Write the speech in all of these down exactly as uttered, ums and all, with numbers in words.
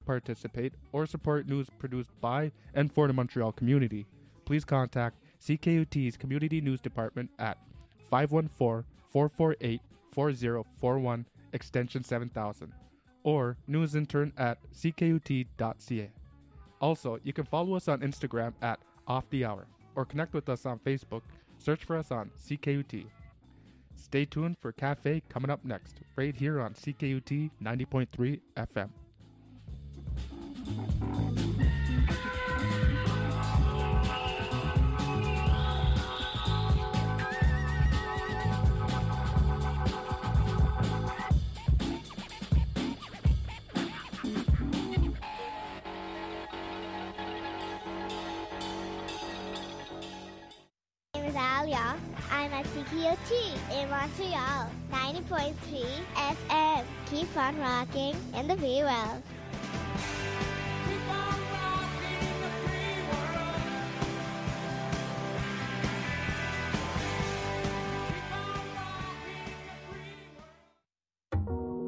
participate, or support news produced by and for the Montreal community, please contact C K U T's Community News Department at five one four, four four eight, four zero four one, extension seven thousand, or newsintern at c k u t dot c a. Also, you can follow us on Instagram at Off the Hour, or connect with us on Facebook. Search for us on C K U T. Stay tuned for Cafe coming up next, right here on C K U T ninety point three F M. I'm at C K U T in Montreal, ninety point three F M. Keep on rocking in the free world. Keep on rocking in the free world. Keep on rocking in the free world.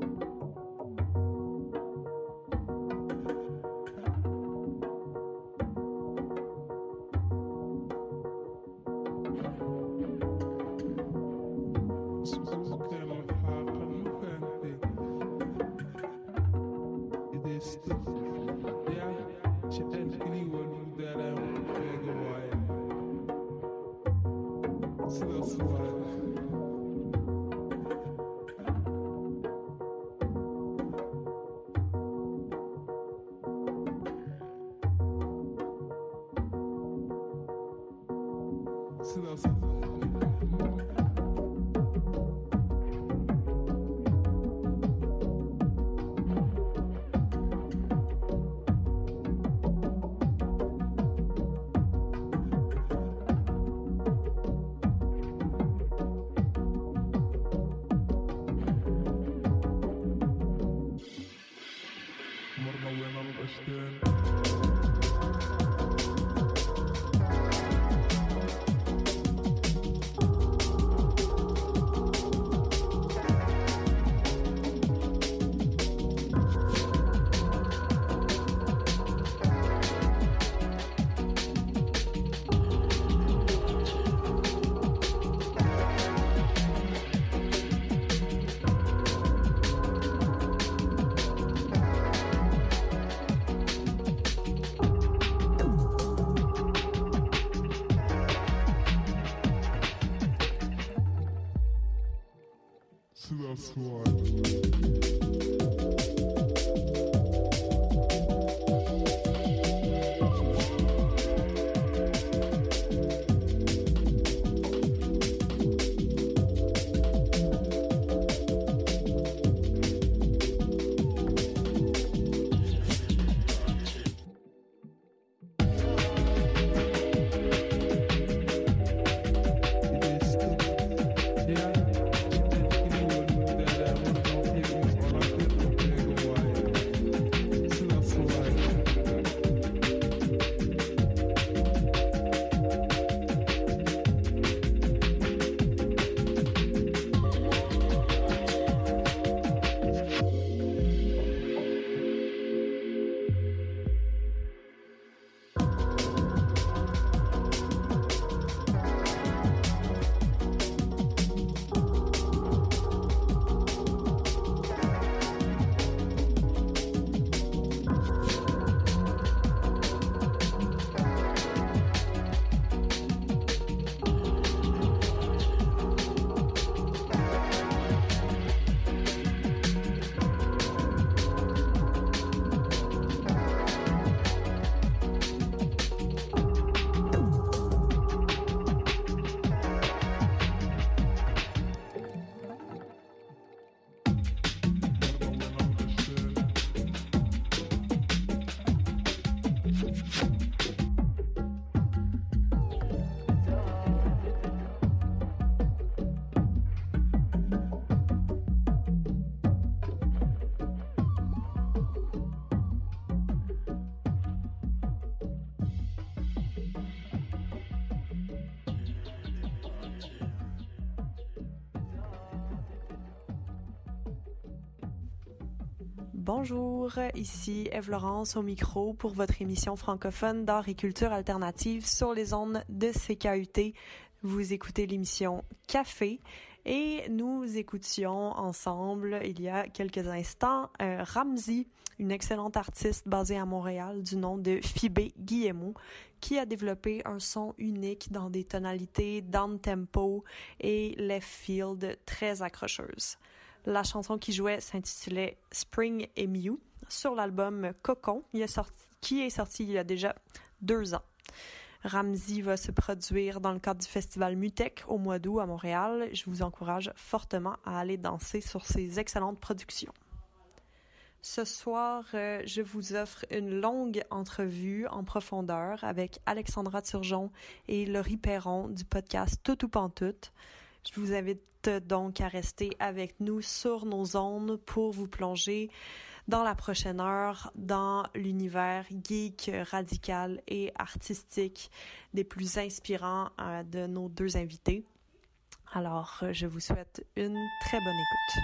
Bonjour, ici Ève Laurence au micro pour votre émission francophone d'art et culture alternative sur les ondes de C K U T. Vous écoutez l'émission Café et nous écoutions ensemble il y a quelques instants euh, Ramzy, une excellente artiste basée à Montréal du nom de Phibé Guillemot, qui a développé un son unique dans des tonalités down-tempo et left-field très accrocheuses. La chanson qui jouait s'intitulait Spring et Mew sur l'album Cocon, il est sorti, qui est sorti il y a déjà deux ans. Ramzy va se produire dans le cadre du festival Mutec au mois d'août à Montréal. Je vous encourage fortement à aller danser sur ces excellentes productions. Ce soir, euh, je vous offre une longue entrevue en profondeur avec Alexandra Turgeon et Laurie Perron du podcast Tout ou Pantoute. Je vous invite donc à rester avec nous sur nos ondes pour vous plonger dans la prochaine heure dans l'univers geek, radical et artistique des plus inspirants euh, de nos deux invités. Alors, je vous souhaite une très bonne écoute.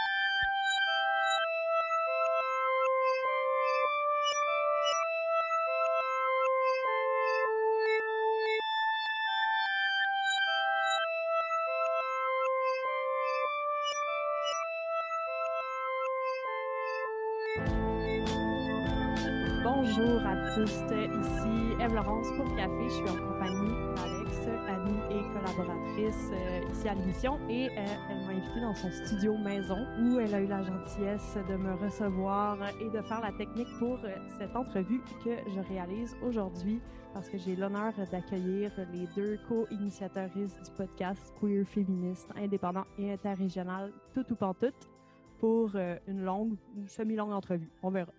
Bonjour à tous, ici Ève Laurence pour Café. Je suis en compagnie d'Alex, amie et collaboratrice euh, ici à l'émission, et euh, elle m'a invitée dans son studio maison où elle a eu la gentillesse de me recevoir et de faire la technique pour euh, cette entrevue que je réalise aujourd'hui parce que j'ai l'honneur d'accueillir les deux co-initiatrices du podcast queer, féministe, indépendant et interrégional Tout ou Pantoute pour euh, une longue ou semi-longue entrevue. On verra.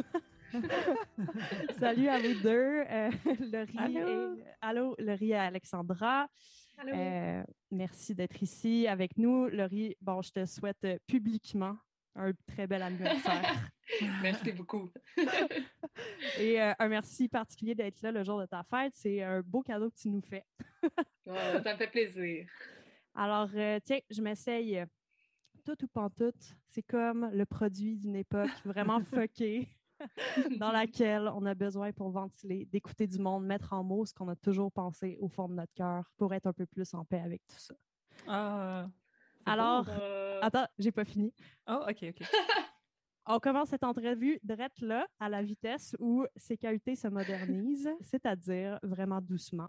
Salut à vous deux, euh, Laurie Allô. et allô, Laurie et Alexandra. Allô. Euh, merci d'être ici avec nous, Laurie. Bon, je te souhaite euh, publiquement un très bel anniversaire. Merci beaucoup. Et euh, un merci particulier d'être là le jour de ta fête. C'est un beau cadeau que tu nous fais. Oh, ça me fait plaisir. Alors, euh, tiens, je m'essaye. Tout ou Pantoute, c'est comme le produit d'une époque vraiment fuckée. Dans laquelle on a besoin pour ventiler, d'écouter du monde, mettre en mots ce qu'on a toujours pensé au fond de notre cœur pour être un peu plus en paix avec tout ça. Ah, Alors, beau. Euh... attends, j'ai pas fini. Oh, OK, OK. On commence cette entrevue drette là, à la vitesse où C K U T se modernise, c'est-à-dire vraiment doucement.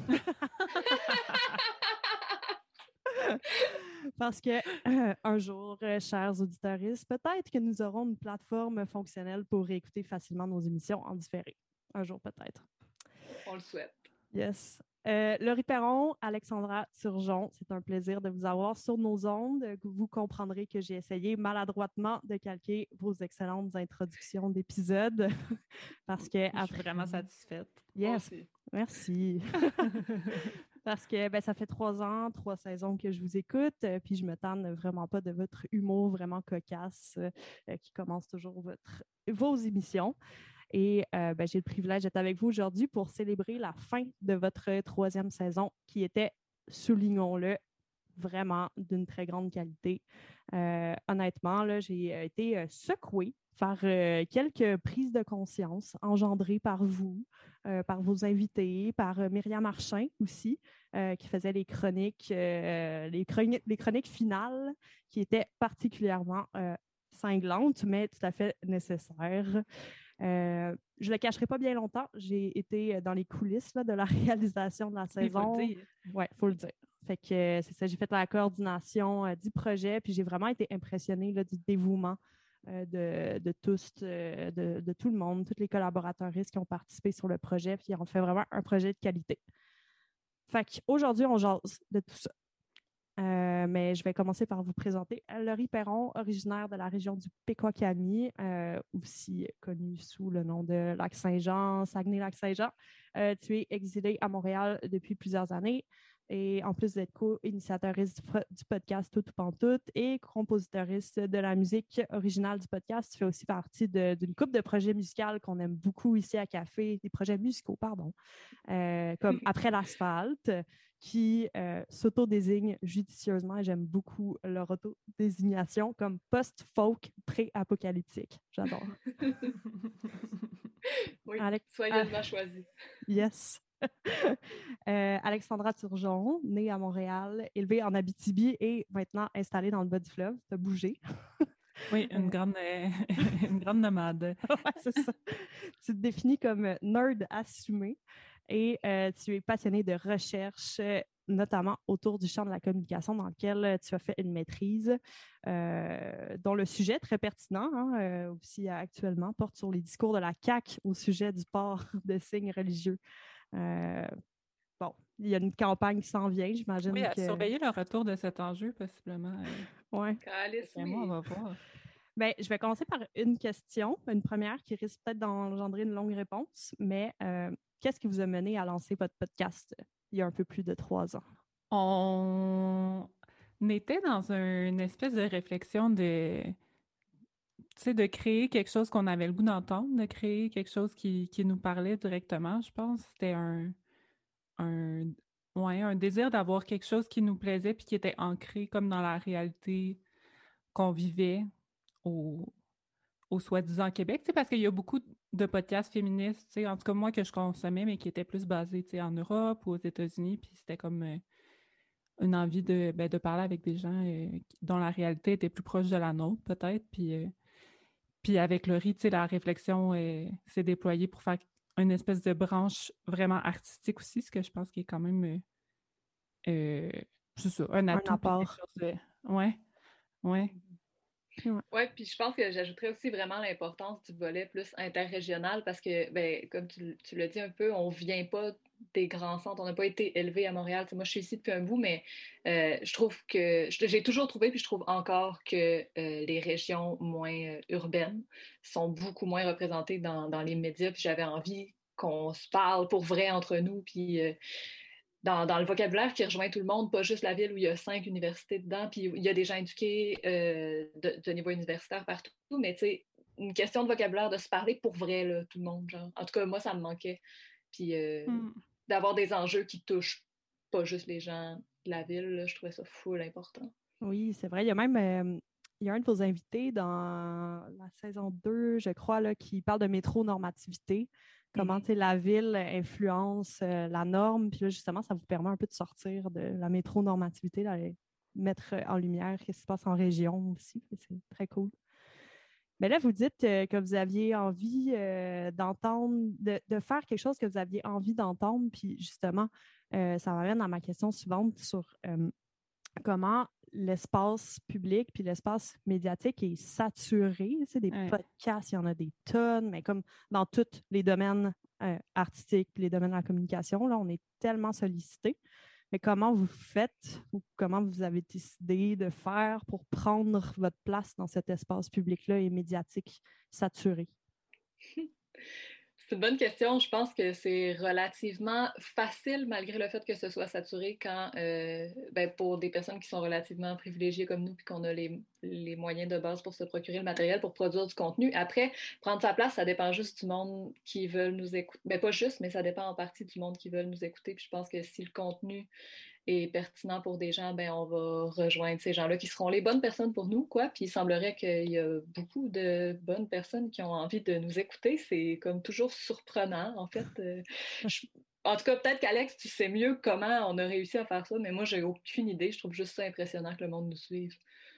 Parce que euh, un jour, euh, chers auditeurs, peut-être que nous aurons une plateforme fonctionnelle pour écouter facilement nos émissions en différé. Un jour, peut-être. On le souhaite. Yes. Euh, Laurie Perron, Alexandra Turgeon, c'est un plaisir de vous avoir sur nos ondes. Vous comprendrez que j'ai essayé maladroitement de calquer vos excellentes introductions d'épisodes. Parce que Je suis vraiment satisfaite. Yes. Merci. Parce que ben, ça fait trois ans, trois saisons que je vous écoute, euh, puis je me tanne vraiment pas de votre humour vraiment cocasse euh, qui commence toujours votre, vos émissions. Et euh, ben, j'ai le privilège d'être avec vous aujourd'hui pour célébrer la fin de votre troisième saison qui était, soulignons-le, vraiment d'une très grande qualité. Euh, honnêtement, là, j'ai été euh, secouée par euh, quelques prises de conscience engendrées par vous, euh, par vos invités, par euh, Myriam Archin aussi, euh, qui faisait les chroniques, euh, les chroniques, les chroniques finales qui étaient particulièrement euh, cinglantes, mais tout à fait nécessaires. Euh, je ne le cacherai pas bien longtemps. J'ai été dans les coulisses là, de la réalisation de la saison. Il faut le dire. Oui, il faut le dire. Fait que euh, c'est ça, j'ai fait la coordination euh, du projet, puis j'ai vraiment été impressionnée là, du dévouement euh, de, de tous, euh, de, de tout le monde, tous les collaborateurs qui ont participé sur le projet, puis on fait vraiment un projet de qualité. Fait qu'aujourd'hui, on jase de tout ça. Euh, mais je vais commencer par vous présenter Laurie Perron, originaire de la région du Péquawakami, euh, aussi connue sous le nom de Lac-Saint-Jean, Saguenay-Lac-Saint-Jean. Euh, tu es exilée à Montréal depuis plusieurs années et en plus d'être co-initiatrice du, du podcast Tout ou Pantoute et compositrice de la musique originale du podcast, tu fais aussi partie de, d'une couple de projets musicaux qu'on aime beaucoup ici à Café, des projets musicaux, pardon, euh, comme Après l'asphalte, qui euh, s'autodésignent judicieusement, et j'aime beaucoup leur autodésignation, comme post-folk pré-apocalyptique. J'adore. Oui, Alex- soigneusement ah. choisi. Yes. Euh, Alexandra Turgeon, née à Montréal, élevée en Abitibi et maintenant installée dans le bas du fleuve. T'as bougé. Oui, une grande, euh, une grande nomade. Ouais, c'est ça. Tu te définis comme nerd assumé et euh, tu es passionné de recherche, euh, notamment autour du champ de la communication dans lequel euh, tu as fait une maîtrise, euh, dont le sujet très pertinent hein, euh, aussi actuellement porte sur les discours de la C A Q au sujet du port de signes religieux. Euh, bon, il y a une campagne qui s'en vient, j'imagine Oui, à que... surveiller le retour de cet enjeu, possiblement. Euh, Ouais. Calice, et moi, on oui. va voir. Ben, je vais commencer par une question, une première qui risque peut-être d'engendrer une longue réponse, mais euh, qu'est-ce qui vous a mené à lancer votre podcast il y a un peu plus de trois ans? On était dans un- une espèce de réflexion de, tu sais, de créer quelque chose qu'on avait le goût d'entendre, de créer quelque chose qui, qui nous parlait directement, je pense. C'était un, un, ouais, un désir d'avoir quelque chose qui nous plaisait puis qui était ancré comme dans la réalité qu'on vivait au, au soi-disant Québec, tu sais, parce qu'il y a beaucoup de podcasts féministes, tu sais, en tout cas moi que je consommais, mais qui étaient plus basés, tu sais, en Europe ou aux États-Unis, puis c'était comme euh, une envie de, ben, de parler avec des gens euh, qui- dont la réalité était plus proche de la nôtre, peut-être, puis, euh, puis avec Laurie, tu sais, la réflexion euh, s'est déployée pour faire une espèce de branche vraiment artistique aussi, ce que je pense qui est quand même, euh, euh, c'est ça, un Un atout, puis quelque apport. chose de... Ouais, ouais. Oui, puis je pense que j'ajouterais aussi vraiment l'importance du volet plus interrégional parce que, ben, comme tu, tu l'as dit un peu, on vient pas des grands centres, on n'a pas été élevé à Montréal. Tu sais, moi, je suis ici depuis un bout, mais euh, je trouve que j'ai toujours trouvé, puis je trouve encore que euh, les régions moins euh, urbaines sont beaucoup moins représentées dans, dans les médias, puis j'avais envie qu'on se parle pour vrai entre nous, puis euh, dans, dans le vocabulaire qui rejoint tout le monde, pas juste la ville où il y a cinq universités dedans, puis il y a des gens éduqués euh, de, de niveau universitaire partout, mais tu sais, une question de vocabulaire, de se parler pour vrai, là, tout le monde, genre. En tout cas, moi, ça me manquait. Puis euh, Mm. d'avoir des enjeux qui touchent pas juste les gens de la ville, là, je trouvais ça full important. Oui, c'est vrai. Il y a même euh, il y a un de vos invités dans la saison deux, je crois, là, qui parle de métronormativité. Comment Mhm. la ville influence euh, la norme. Puis là, justement, ça vous permet un peu de sortir de la métronormativité, d'aller mettre en lumière ce qui se passe en région aussi. C'est très cool. Mais là, vous dites euh, que vous aviez envie euh, d'entendre, de, de faire quelque chose que vous aviez envie d'entendre. Puis justement, euh, ça m'amène à ma question suivante sur euh, comment l'espace public puis l'espace médiatique est saturé. Tu sais, des Ouais. podcasts, il y en a des tonnes, mais comme dans tous les domaines euh, artistiques puis les domaines de la communication, là, on est tellement sollicité. Mais comment vous faites ou comment vous avez décidé de faire pour prendre votre place dans cet espace public-là et médiatique saturé? C'est une bonne question. Je pense que c'est relativement facile, malgré le fait que ce soit saturé, quand euh, ben, pour des personnes qui sont relativement privilégiées comme nous, puis qu'on a les, les moyens de base pour se procurer le matériel pour produire du contenu. Après, prendre sa place, ça dépend juste du monde qui veulent nous écouter. Ben, pas juste, mais ça dépend en partie du monde qui veulent nous écouter. Puis je pense que si le contenu est pertinent pour des gens, ben on va rejoindre ces gens-là qui seront les bonnes personnes pour nous, quoi. Puis il semblerait qu'il y a beaucoup de bonnes personnes qui ont envie de nous écouter. C'est comme toujours surprenant, en fait. Euh, je... En tout cas, peut-être qu'Alex, tu sais mieux comment on a réussi à faire ça, mais moi, j'ai aucune idée. Je trouve juste ça impressionnant que le monde nous suive.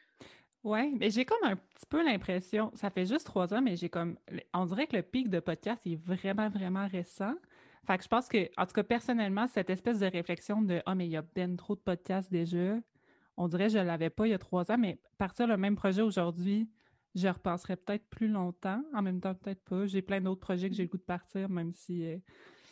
Oui, mais j'ai comme un petit peu l'impression, ça fait juste trois ans, mais j'ai comme, on dirait que le pic de podcast est vraiment, vraiment récent. Fait que je pense que, en tout cas, personnellement, cette espèce de réflexion de « Ah, mais il y a ben trop de podcasts déjà », on dirait que je ne l'avais pas il y a trois ans, mais partir le même projet aujourd'hui, je repenserais peut-être plus longtemps. En même temps, peut-être pas. J'ai plein d'autres projets que j'ai le goût de partir, même si euh,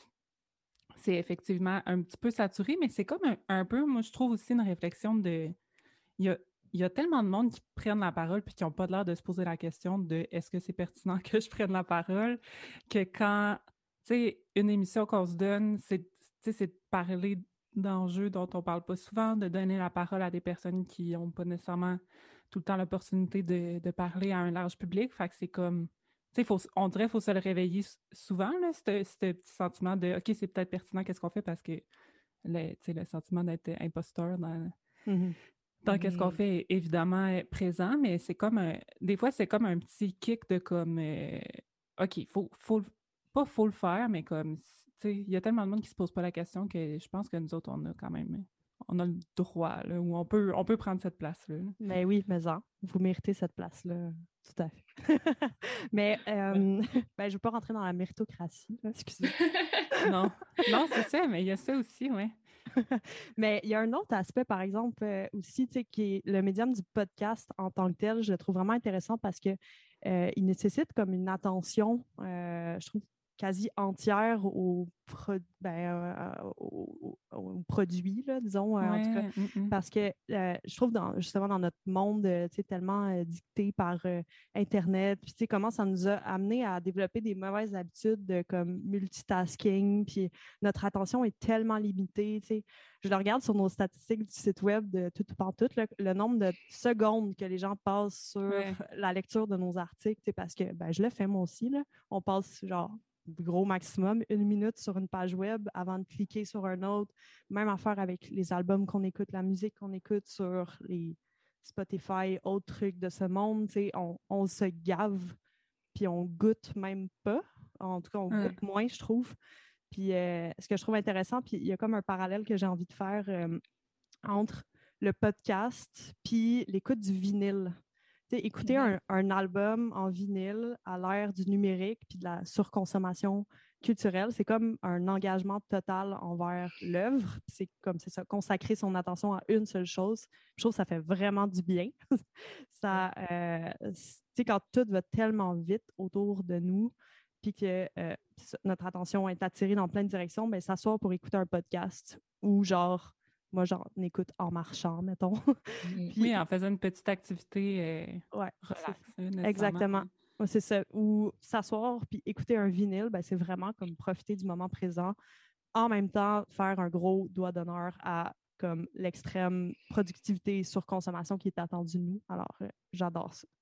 c'est effectivement un petit peu saturé, mais c'est comme un, un peu, moi, je trouve aussi une réflexion de... Il y a, il y a tellement de monde qui prennent la parole puis qui n'ont pas l'air de se poser la question de est-ce que c'est pertinent que je prenne la parole, que quand, tu sais, une émission qu'on se donne, c'est, c'est de parler d'enjeux dont on parle pas souvent, de donner la parole à des personnes qui n'ont pas nécessairement tout le temps l'opportunité de, de parler à un large public. Fait que c'est comme, tu sais, faut, on dirait qu'il faut se le réveiller souvent, là, ce petit sentiment de OK, c'est peut-être pertinent, qu'est-ce qu'on fait parce que le, le sentiment d'être imposteur dans, Mm-hmm. dans qu'est-ce qu'on fait est évidemment euh, présent, mais c'est comme un, des fois, c'est comme un petit kick de comme, euh, OK, faut, faut, pas faut le faire, mais comme, tu sais, il y a tellement de monde qui se pose pas la question que je pense que nous autres, on a quand même, on a le droit, là, où on peut, on peut prendre cette place-là. Là. Mais oui, mais en, vous méritez cette place-là, tout à fait. mais euh, ben, je ne veux pas rentrer dans la méritocratie, là, excusez. non, non, c'est ça, mais il y a ça aussi, oui. Mais il y a un autre aspect, par exemple, euh, aussi, tu sais, qui est le médium du podcast en tant que tel. Je le trouve vraiment intéressant parce que euh, il nécessite comme une attention, euh, je trouve, quasi entière au, pro ben, euh, au, au, au produit, là, disons, euh, ouais, en tout cas. mm-mm. Parce que euh, je trouve, dans, justement, dans notre monde, euh, tu sais, tellement euh, dicté par euh, Internet, puis tu sais, comment ça nous a amené à développer des mauvaises habitudes de comme multitasking, puis notre attention est tellement limitée, tu sais. Je le regarde sur nos statistiques du site web de Tout Pantoute, le, le nombre de secondes que les gens passent sur Ouais. la lecture de nos articles, tu sais, parce que ben, je le fais moi aussi, là. On passe genre gros maximum, une minute sur une page web avant de cliquer sur un autre. Même affaire avec les albums qu'on écoute, la musique qu'on écoute sur les Spotify, autres trucs de ce monde. On, on se gave, puis on goûte même pas. En tout cas, on ouais. goûte moins, je trouve. Puis euh, ce que je trouve intéressant, puis il y a comme un parallèle que j'ai envie de faire euh, entre le podcast puis l'écoute du vinyle. T'sais, écouter mm-hmm. un, un album en vinyle à l'ère du numérique puis de la surconsommation culturelle, c'est comme un engagement total envers l'œuvre. C'est comme c'est ça, consacrer son attention à une seule chose. Je trouve que ça fait vraiment du bien. ça, euh, quand tout va tellement vite autour de nous, puis que euh, notre attention est attirée dans plein de directions, bien, s'asseoir pour écouter un podcast ou genre moi, j'en écoute en marchant, mettons. Puis, oui, en faisant une petite activité euh, ouais, relax. Exactement. C'est ça. Ou s'asseoir puis écouter un vinyle, ben, c'est vraiment comme profiter du moment présent. En même temps, faire un gros doigt d'honneur à comme l'extrême productivité et surconsommation qui est attendue de nous. Alors, euh, j'adore ça.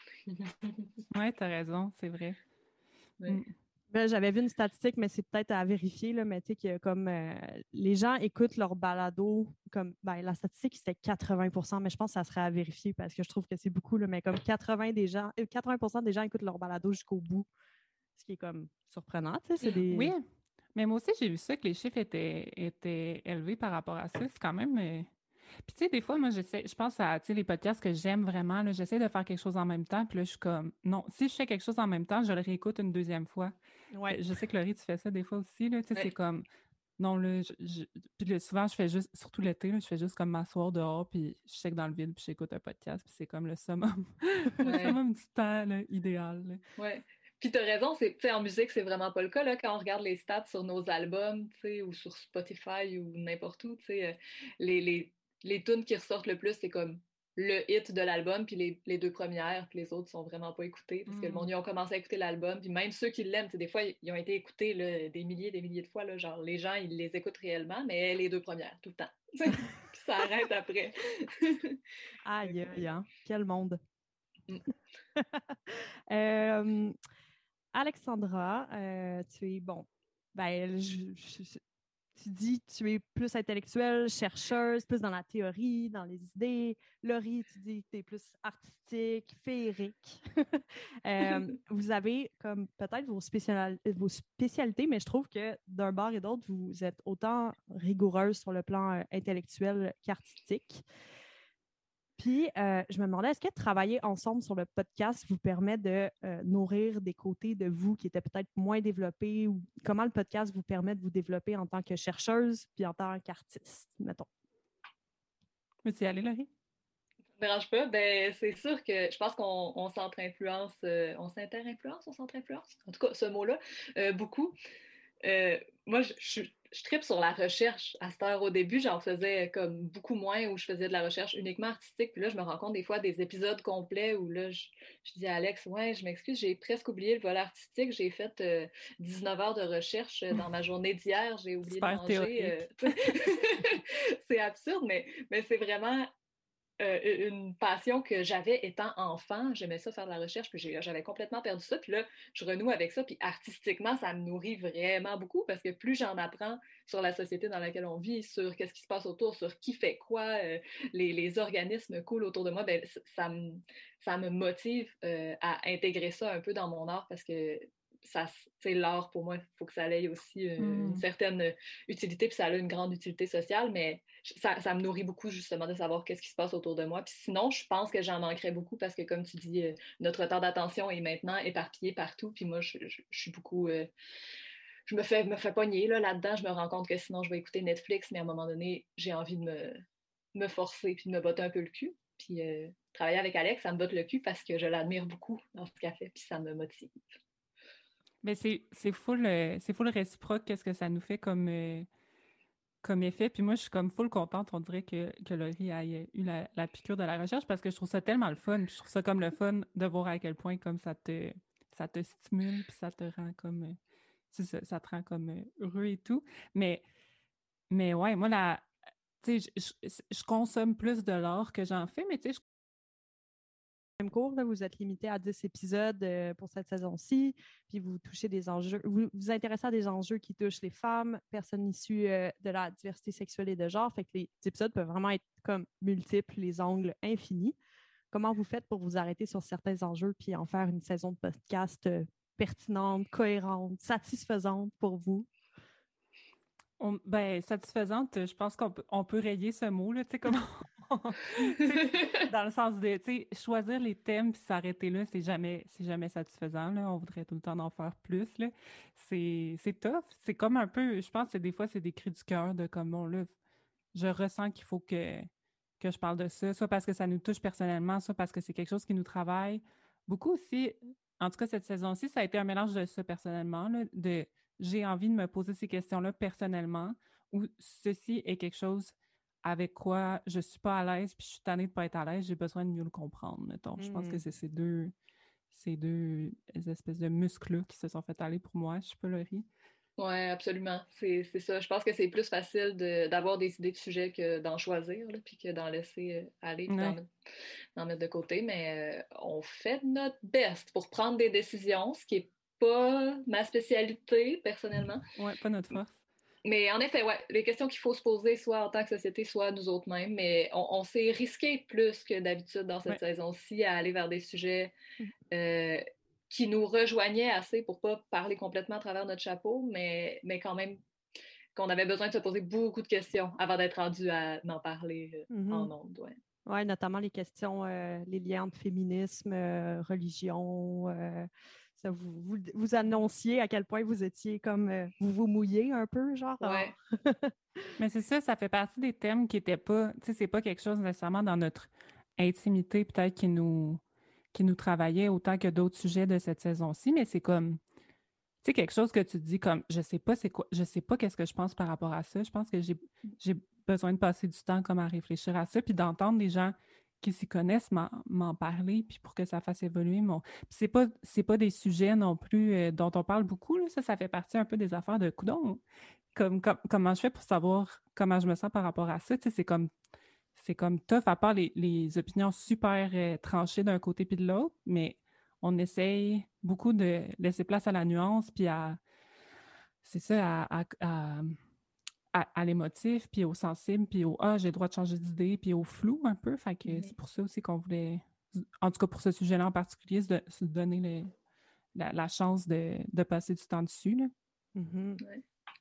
Oui, tu as raison, c'est vrai. Oui. Mm. Ben, j'avais vu une statistique, mais c'est peut-être à vérifier, là, mais tu sais que comme euh, les gens écoutent leur balado, comme ben, la statistique c'était quatre-vingts pour cent, mais je pense que ça serait à vérifier parce que je trouve que c'est beaucoup, là, mais comme quatre-vingts des gens, quatre-vingts pour cent des gens écoutent leur balado jusqu'au bout, ce qui est comme surprenant, tu sais, c'est des... Oui, mais moi aussi j'ai vu ça, que les chiffres étaient, étaient élevés par rapport à ça, c'est quand même... Euh... Puis tu sais, des fois, moi, j'essaie, je pense à les podcasts que j'aime vraiment, là, j'essaie de faire quelque chose en même temps, puis là, je suis comme, non, si je fais quelque chose en même temps, je le réécoute une deuxième fois. Ouais. Je sais que Laurie, tu fais ça des fois aussi, là, tu sais, ouais. C'est comme, non, là, je, je... puis là, souvent, je fais juste, surtout l'été, là, je fais juste comme m'asseoir dehors, puis je check dans le vide, puis j'écoute un podcast, puis c'est comme le summum, ouais. le summum du temps, là, idéal. Là. Ouais. Puis t'as raison, c'est, en musique, c'est vraiment pas le cas, là, quand on regarde les stats sur nos albums, ou sur Spotify ou n'importe où, euh, les, les, les tunes qui ressortent le plus, c'est comme le hit de l'album, puis les, les deux premières, puis les autres sont vraiment pas écoutées, parce mm. que le monde, ils ont commencé à écouter l'album, puis même ceux qui l'aiment, des fois, ils ont été écoutés là, des milliers des milliers de fois, là, genre les gens, ils les écoutent réellement, mais les deux premières, tout le temps. Puis ça arrête après. Aïe, aïe, hein? Quel monde! Mm. euh, Alexandra, euh, tu es, bon, ben, je, je, tu dis que tu es plus intellectuelle, chercheuse, plus dans la théorie, dans les idées. Laurie, tu dis que tu es plus artistique, féerique. euh, vous avez comme peut-être vos, spécial, vos spécialités, mais je trouve que d'un bord et d'autre, vous êtes autant rigoureuse sur le plan euh, intellectuel qu'artistique. Puis, euh, je me demandais, est-ce que travailler ensemble sur le podcast vous permet de euh, nourrir des côtés de vous qui étaient peut-être moins développés, ou comment le podcast vous permet de vous développer en tant que chercheuse puis en tant qu'artiste, mettons? Veux-tu y aller, Laurie? Ça ne me dérange pas. Ben, c'est sûr que je pense qu'on on s'entre-influence, euh, on s'inter-influence, on s'entre-influence, en tout cas, ce mot-là, euh, beaucoup. Euh, moi, je, je, je tripe sur la recherche à cette heure. Au début, j'en faisais comme beaucoup moins, où je faisais de la recherche uniquement artistique. Puis là, je me rends compte des fois des épisodes complets où là, je, je dis à Alex, ouais, je m'excuse, j'ai presque oublié le volet artistique. J'ai fait euh, dix-neuf heures de recherche dans ma journée d'hier. J'ai oublié Super de manger. Euh, c'est absurde, mais, mais c'est vraiment euh, une passion que j'avais étant enfant. J'aimais ça faire de la recherche, puis j'ai, j'avais complètement perdu ça. Puis là, je renoue avec ça, puis artistiquement, ça me nourrit vraiment beaucoup parce que plus j'en apprends sur la société dans laquelle on vit, sur qu'est-ce qui se passe autour, sur qui fait quoi, euh, les, les organismes cool autour de moi, ben, ça, me, ça me motive euh, à intégrer ça un peu dans mon art parce que ça, c'est l'art pour moi, il faut que ça ait aussi euh, mm. une certaine utilité, puis ça a une grande utilité sociale, mais ça, ça me nourrit beaucoup justement de savoir qu'est-ce qui se passe autour de moi. Puis sinon, je pense que j'en manquerais beaucoup parce que, comme tu dis, euh, notre temps d'attention est maintenant éparpillé partout, puis moi, je, je, je suis beaucoup... Euh, je me fais, me fais pogner là, là-dedans, je me rends compte que sinon, je vais écouter Netflix, mais à un moment donné, j'ai envie de me, me forcer puis de me botter un peu le cul. Puis euh, travailler avec Alex, ça me botte le cul parce que je l'admire beaucoup dans ce qu'elle fait, puis ça me motive. Mais c'est, c'est full, euh, c'est full réciproque, qu'est-ce que ça nous fait comme, euh, comme effet. Puis moi, je suis comme full contente, on dirait que, que Laurie ait eu la, la piqûre de la recherche parce que je trouve ça tellement le fun. Puis je trouve ça comme le fun de voir à quel point comme ça te, ça te stimule, puis ça te rend comme... Euh, c'est ça, ça te rend comme euh, heureux et tout. Mais, mais ouais, moi, la, tu sais, je, je, je consomme plus de l'art que j'en fais, mais tu sais, je même cours, là, vous êtes limité à dix épisodes euh, pour cette saison-ci, puis vous touchez des enjeux, vous vous intéressez à des enjeux qui touchent les femmes, personnes issues euh, de la diversité sexuelle et de genre, fait que les épisodes peuvent vraiment être comme multiples, les angles infinis. Comment vous faites pour vous arrêter sur certains enjeux puis en faire une saison de podcast euh, pertinente, cohérente, satisfaisante pour vous? On, ben, satisfaisante, je pense qu'on peut, on peut rayer ce mot, là, tu sais, comme... dans le sens de, tu sais, choisir les thèmes puis s'arrêter là, c'est jamais, c'est jamais satisfaisant, là. On voudrait tout le temps en faire plus, là. C'est, c'est tough. C'est comme un peu, je pense que des fois, c'est des cris du cœur de comme, bon, là, je ressens qu'il faut que, que je parle de ça, soit parce que ça nous touche personnellement, soit parce que c'est quelque chose qui nous travaille. Beaucoup aussi, en tout cas, cette saison-ci, ça a été un mélange de ça personnellement, là, de j'ai envie de me poser ces questions-là personnellement, ou ceci est quelque chose avec quoi je suis pas à l'aise, puis je suis tannée de pas être à l'aise, j'ai besoin de mieux le comprendre, mettons. Mm. Je pense que c'est ces deux, ces deux espèces de muscles-là qui se sont fait aller pour moi. Je sais pas, Laurie? Oui, absolument. C'est, c'est ça. Je pense que c'est plus facile de, d'avoir des idées de sujets que d'en choisir, là, puis que d'en laisser aller, puis ouais. d'en, mettre, d'en mettre de côté. Mais euh, on fait notre best pour prendre des décisions, ce qui est pas ma spécialité, personnellement. Oui, pas notre force. Mais en effet, ouais, les questions qu'il faut se poser, soit en tant que société, soit nous autres mêmes, mais on, on s'est risqué plus que d'habitude dans cette ouais. saison-ci à aller vers des sujets euh, qui nous rejoignaient assez pour pas parler complètement à travers notre chapeau, mais, mais quand même qu'on avait besoin de se poser beaucoup de questions avant d'être rendu à en parler euh, mm-hmm. en ondes. Ouais. Oui, notamment les questions, euh, les liens entre féminisme, euh, religion... Euh... Ça, vous, vous, vous annonciez à quel point vous étiez comme... Euh, vous vous mouillez un peu, genre? Ouais. Mais c'est ça, ça fait partie des thèmes qui n'étaient pas... Tu sais, c'est pas quelque chose nécessairement dans notre intimité, peut-être, qui nous, qui nous travaillait autant que d'autres sujets de cette saison-ci, mais c'est comme... Tu sais, quelque chose que tu te dis comme... Je sais pas c'est quoi... Je sais pas qu'est-ce que je pense par rapport à ça. Je pense que j'ai, j'ai besoin de passer du temps comme à réfléchir à ça, puis d'entendre des gens qui s'y connaissent m'en, m'en parler, puis pour que ça fasse évoluer mon... Puis c'est pas, c'est pas des sujets non plus euh, dont on parle beaucoup, là. Ça, ça fait partie un peu des affaires de coudon. Comme, comme, comment je fais pour savoir comment je me sens par rapport à ça, tu sais, c'est comme, c'est comme tough, à part les, les opinions super euh, tranchées d'un côté puis de l'autre, mais on essaye beaucoup de laisser place à la nuance, puis à... C'est ça, à... à, à À, à l'émotif, puis au sensible, puis au « ah, j'ai le droit de changer d'idée », puis au flou un peu. Fait que mm-hmm. c'est pour ça aussi qu'on voulait, en tout cas pour ce sujet-là en particulier, se, de, se donner le, la, la chance de, de passer du temps dessus. Là. Mm-hmm. Ouais.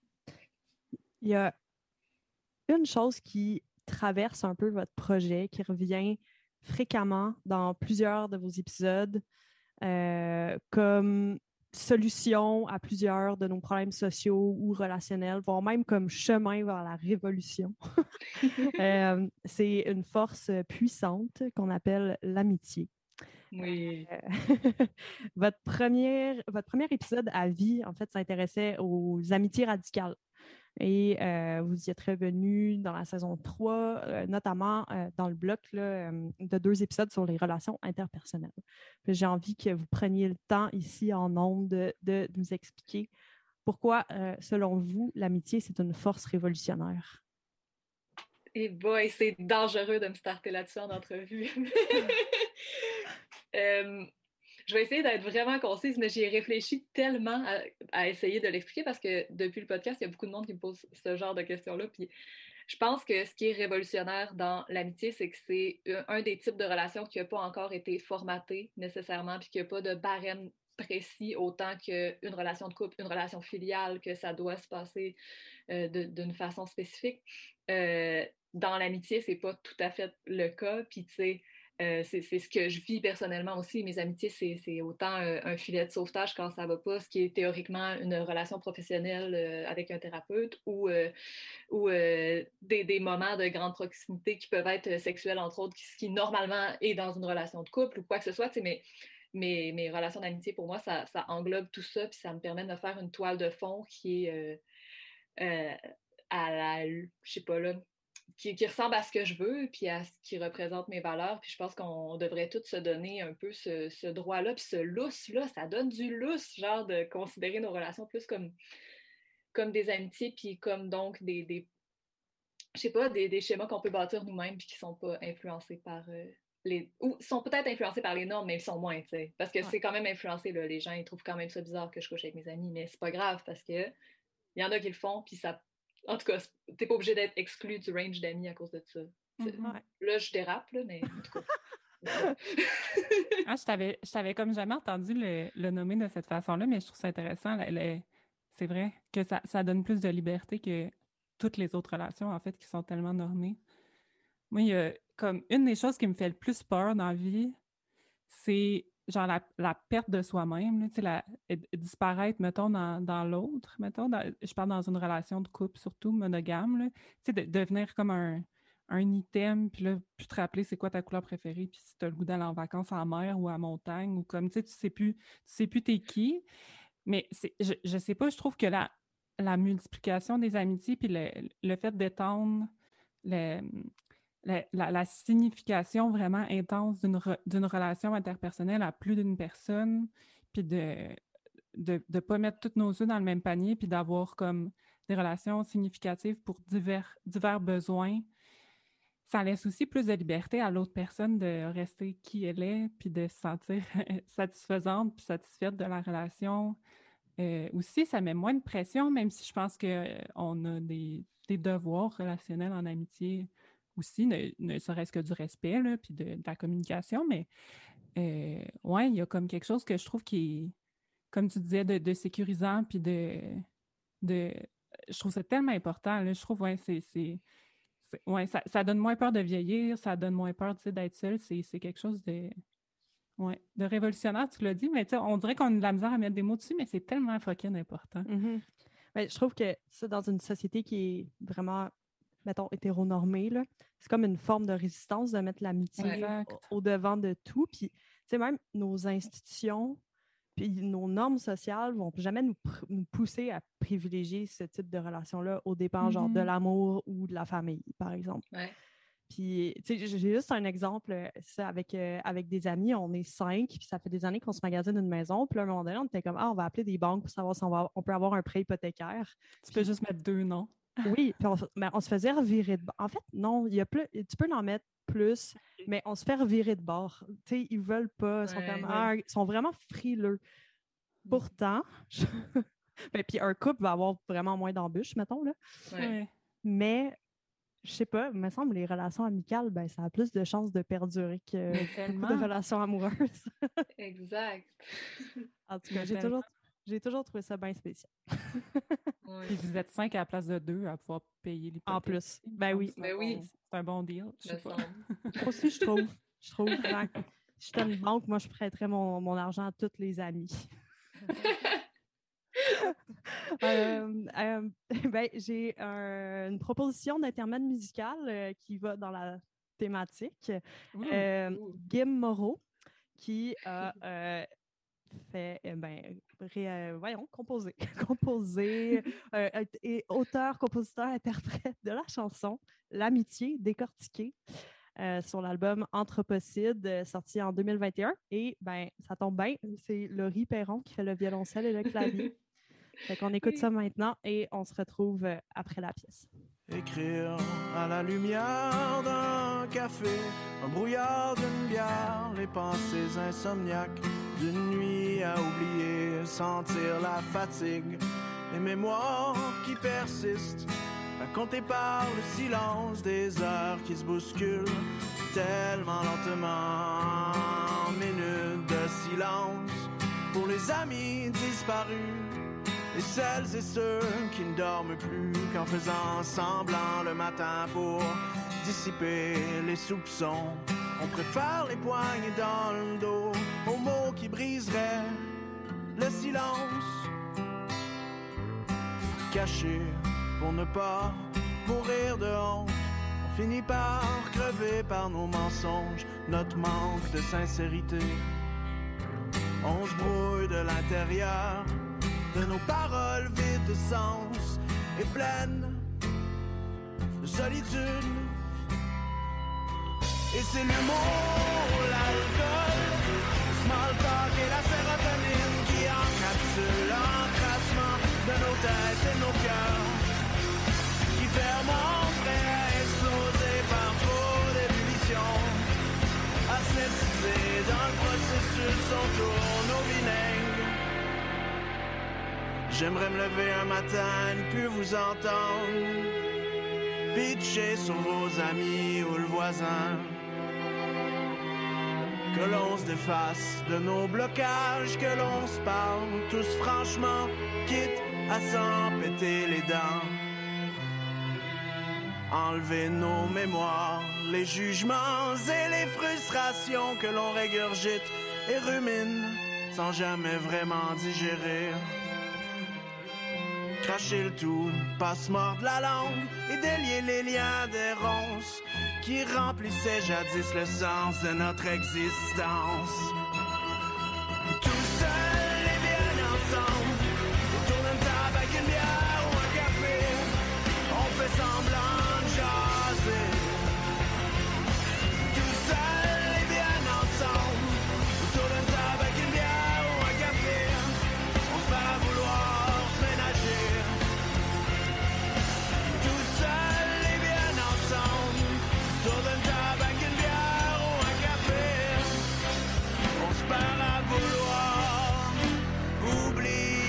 Il y a une chose qui traverse un peu votre projet, qui revient fréquemment dans plusieurs de vos épisodes, euh, comme solution à plusieurs de nos problèmes sociaux ou relationnels, voire même comme chemin vers la révolution. euh, c'est une force puissante qu'on appelle l'amitié. Oui. Euh, votre, premier, votre premier épisode à vie, en fait, s'intéressait aux amitiés radicales. Et euh, vous y êtes revenu dans la saison trois, euh, notamment euh, dans le bloc là, euh, de deux épisodes sur les relations interpersonnelles. Puis j'ai envie que vous preniez le temps ici en ondes de, de nous expliquer pourquoi, euh, selon vous, l'amitié, c'est une force révolutionnaire. Et boy, c'est dangereux de me starter là-dessus en entrevue. euh, je vais essayer d'être vraiment concise, mais j'y ai réfléchi tellement à, à essayer de l'expliquer parce que depuis le podcast, il y a beaucoup de monde qui me pose ce genre de questions-là. Puis je pense que ce qui est révolutionnaire dans l'amitié, c'est que c'est un des types de relations qui n'a pas encore été formaté nécessairement, puis qu'il n'y a pas de barème précis autant qu'une relation de couple, une relation filiale, que ça doit se passer euh, de, d'une façon spécifique. Euh, dans l'amitié, c'est pas tout à fait le cas. Puis, tu sais, euh, c'est, c'est ce que je vis personnellement aussi. Mes amitiés, c'est, c'est autant euh, un filet de sauvetage quand ça va pas, ce qui est théoriquement une relation professionnelle euh, avec un thérapeute, ou, euh, ou euh, des, des moments de grande proximité qui peuvent être sexuels, entre autres, ce qui, qui normalement est dans une relation de couple ou quoi que ce soit. Tu sais, mais mes, mes relations d'amitié, pour moi, ça, ça englobe tout ça, puis ça me permet de me faire une toile de fond qui est euh, euh, à la, je sais pas là, Qui, qui ressemble à ce que je veux, puis à ce qui représente mes valeurs. Puis je pense qu'on devrait tous se donner un peu ce, ce droit-là, puis ce lousse-là. Ça donne du lousse, genre de considérer nos relations plus comme, comme des amitiés, puis comme donc des, des je sais pas, des, des schémas qu'on peut bâtir nous-mêmes, puis qui sont pas influencés par euh, les... ou sont peut-être influencés par les normes, mais ils sont moins, tu sais. Parce que ouais. C'est quand même influencé, là. Les gens, ils trouvent quand même ça bizarre que je couche avec mes amis, mais c'est pas grave, parce que il y en a qui le font, puis ça... En tout cas, t'es pas obligé d'être exclu du range d'amis à cause de ça. Mm-hmm. Là, je dérape, là, mais en tout cas. ah, je t'avais, je t'avais comme jamais entendu le, le nommer de cette façon-là, mais je trouve ça intéressant. Le, le, c'est vrai que ça, ça donne plus de liberté que toutes les autres relations, en fait, qui sont tellement normées. Moi, il y a comme une des choses qui me fait le plus peur dans la vie, c'est genre la, la perte de soi-même, là, tu sais, la, disparaître, mettons, dans, dans l'autre, mettons, dans, je parle dans une relation de couple, surtout monogame, là, tu sais, de, devenir comme un, un item, puis là, plus te rappeler c'est quoi ta couleur préférée, puis si tu as le goût d'aller en vacances en mer ou à montagne, ou comme, tu sais, tu sais plus, tu sais plus t'es qui, mais c'est, je, je sais pas, je trouve que la, la multiplication des amitiés, puis le, le fait d'étendre le... La, la, la signification vraiment intense d'une, re, d'une relation interpersonnelle à plus d'une personne, puis de de ne pas mettre tous nos œufs dans le même panier, puis d'avoir comme des relations significatives pour divers, divers besoins, ça laisse aussi plus de liberté à l'autre personne de rester qui elle est, puis de se sentir satisfaisante, puis satisfaite de la relation. Euh, aussi, ça met moins de pression, même si je pense qu'on a des, des devoirs relationnels en amitié aussi, ne, ne serait-ce que du respect, là, puis de, de la communication, mais euh, ouais, il y a comme quelque chose que je trouve qui est, comme tu disais, de, de sécurisant, puis de, de... Je trouve ça tellement important, là, je trouve, ouais, c'est... c'est, c'est ouais, ça, ça donne moins peur de vieillir, ça donne moins peur, tu sais, d'être seul, c'est, c'est quelque chose de... Ouais, de révolutionnaire, tu l'as dit, mais on dirait qu'on a de la misère à mettre des mots dessus, mais c'est tellement fucking important. Mm-hmm. Ben, je trouve que ça, dans une société qui est vraiment, mettons, hétéronormée, là, c'est comme une forme de résistance de mettre l'amitié au, au devant de tout. Puis, tu sais, même nos institutions, puis nos normes sociales vont jamais nous, pr- nous pousser à privilégier ce type de relation-là au dépend, mm-hmm. genre, de l'amour ou de la famille, par exemple. Ouais. Puis, tu sais, j'ai juste un exemple, ça, avec, euh, avec des amis, on est cinq, puis ça fait des années qu'on se magasine une maison, puis là, à un moment donné, on était comme, ah, on va appeler des banques pour savoir si on, va, on peut avoir un prêt hypothécaire. Tu peux juste mettre deux noms. Oui, puis on, ben, on se faisait revirer de bord. En fait, non, il y a plus, tu peux en mettre plus, mais on se fait revirer de bord. Tu sais, ils veulent pas, ils sont, ouais, comme, ouais. ah, ils sont vraiment frileux. Pourtant, je... ben, puis un couple va avoir vraiment moins d'embûches, mettons, là. Ouais. Mais... je sais pas, il me semble les relations amicales, ben, ça a plus de chances de perdurer que beaucoup de relations amoureuses. Exact. En tout cas, j'ai toujours, j'ai toujours trouvé ça bien spécial. Ouais. Puis vous êtes cinq à la place de deux à pouvoir payer l'hypothèque. En plus. Ben oui. Ben bon, oui. C'est un bon deal. Je sais pas. Moi aussi, je trouve. Je trouve. Si j'étais une banque, moi, je prêterais mon, mon argent à tous les amis. euh, euh, ben, j'ai un, une proposition d'intermède musical euh, qui va dans la thématique. Mmh, euh, mmh. Gim Moreau, qui a euh, fait, eh ben, ré, euh, voyons, composé, composé euh, et auteur, compositeur, interprète de la chanson L'amitié décortiquée. Euh, sur l'album Anthropocide, euh, sorti en deux mille vingt et un. Et ben, ça tombe bien, c'est Laurie Perron qui fait le violoncelle et le clavier. Fait qu'on écoute oui. ça maintenant et on se retrouve après la pièce. Écrire à la lumière d'un café, un brouillard d'une bière, les pensées insomniaques d'une nuit à oublier, sentir la fatigue, les mémoires qui persistent, racontées par le silence des heures qui se bousculent tellement lentement. Minutes de silence pour les amis disparus et celles et ceux qui ne dorment plus qu'en faisant semblant le matin pour dissiper les soupçons. On préfère les poignées dans le dos aux mots qui briseraient le silence. Caché pour ne pas mourir de honte, on finit par crever par nos mensonges, notre manque de sincérité. On se brouille de l'intérieur de nos paroles vides de sens et pleines de solitude. Et c'est l'humour, l'alcool, le small talk et la sérotonine qui encapsulent l'encrassement de nos têtes et nos cœurs, qui ferment prêts à exploser par trop d'ébullition, aseptisés dans le processus, on tourne au vinaigre. J'aimerais me lever un matin et ne plus vous entendre pitcher sur vos amis ou le voisin. Que l'on se déface de nos blocages, que l'on se parle tous franchement, quitte à s'en péter les dents. Enlever nos mémoires, les jugements et les frustrations que l'on régurgite et rumine sans jamais vraiment digérer. Cracher le tout, pas se mordre la langue et délier les liens des ronces qui remplissaient jadis le sens de notre existence. Tout seul et bien ensemble, autour d'une table avec une bière ou un café, on fait semblant de jaser. Tout seul et bien ensemble, autour d'une table avec une bière ou un café, on se part à vouloir se ménager. Tout seul et bien ensemble, autour d'une table avec une bière ou un café, on se part à vouloir oublier.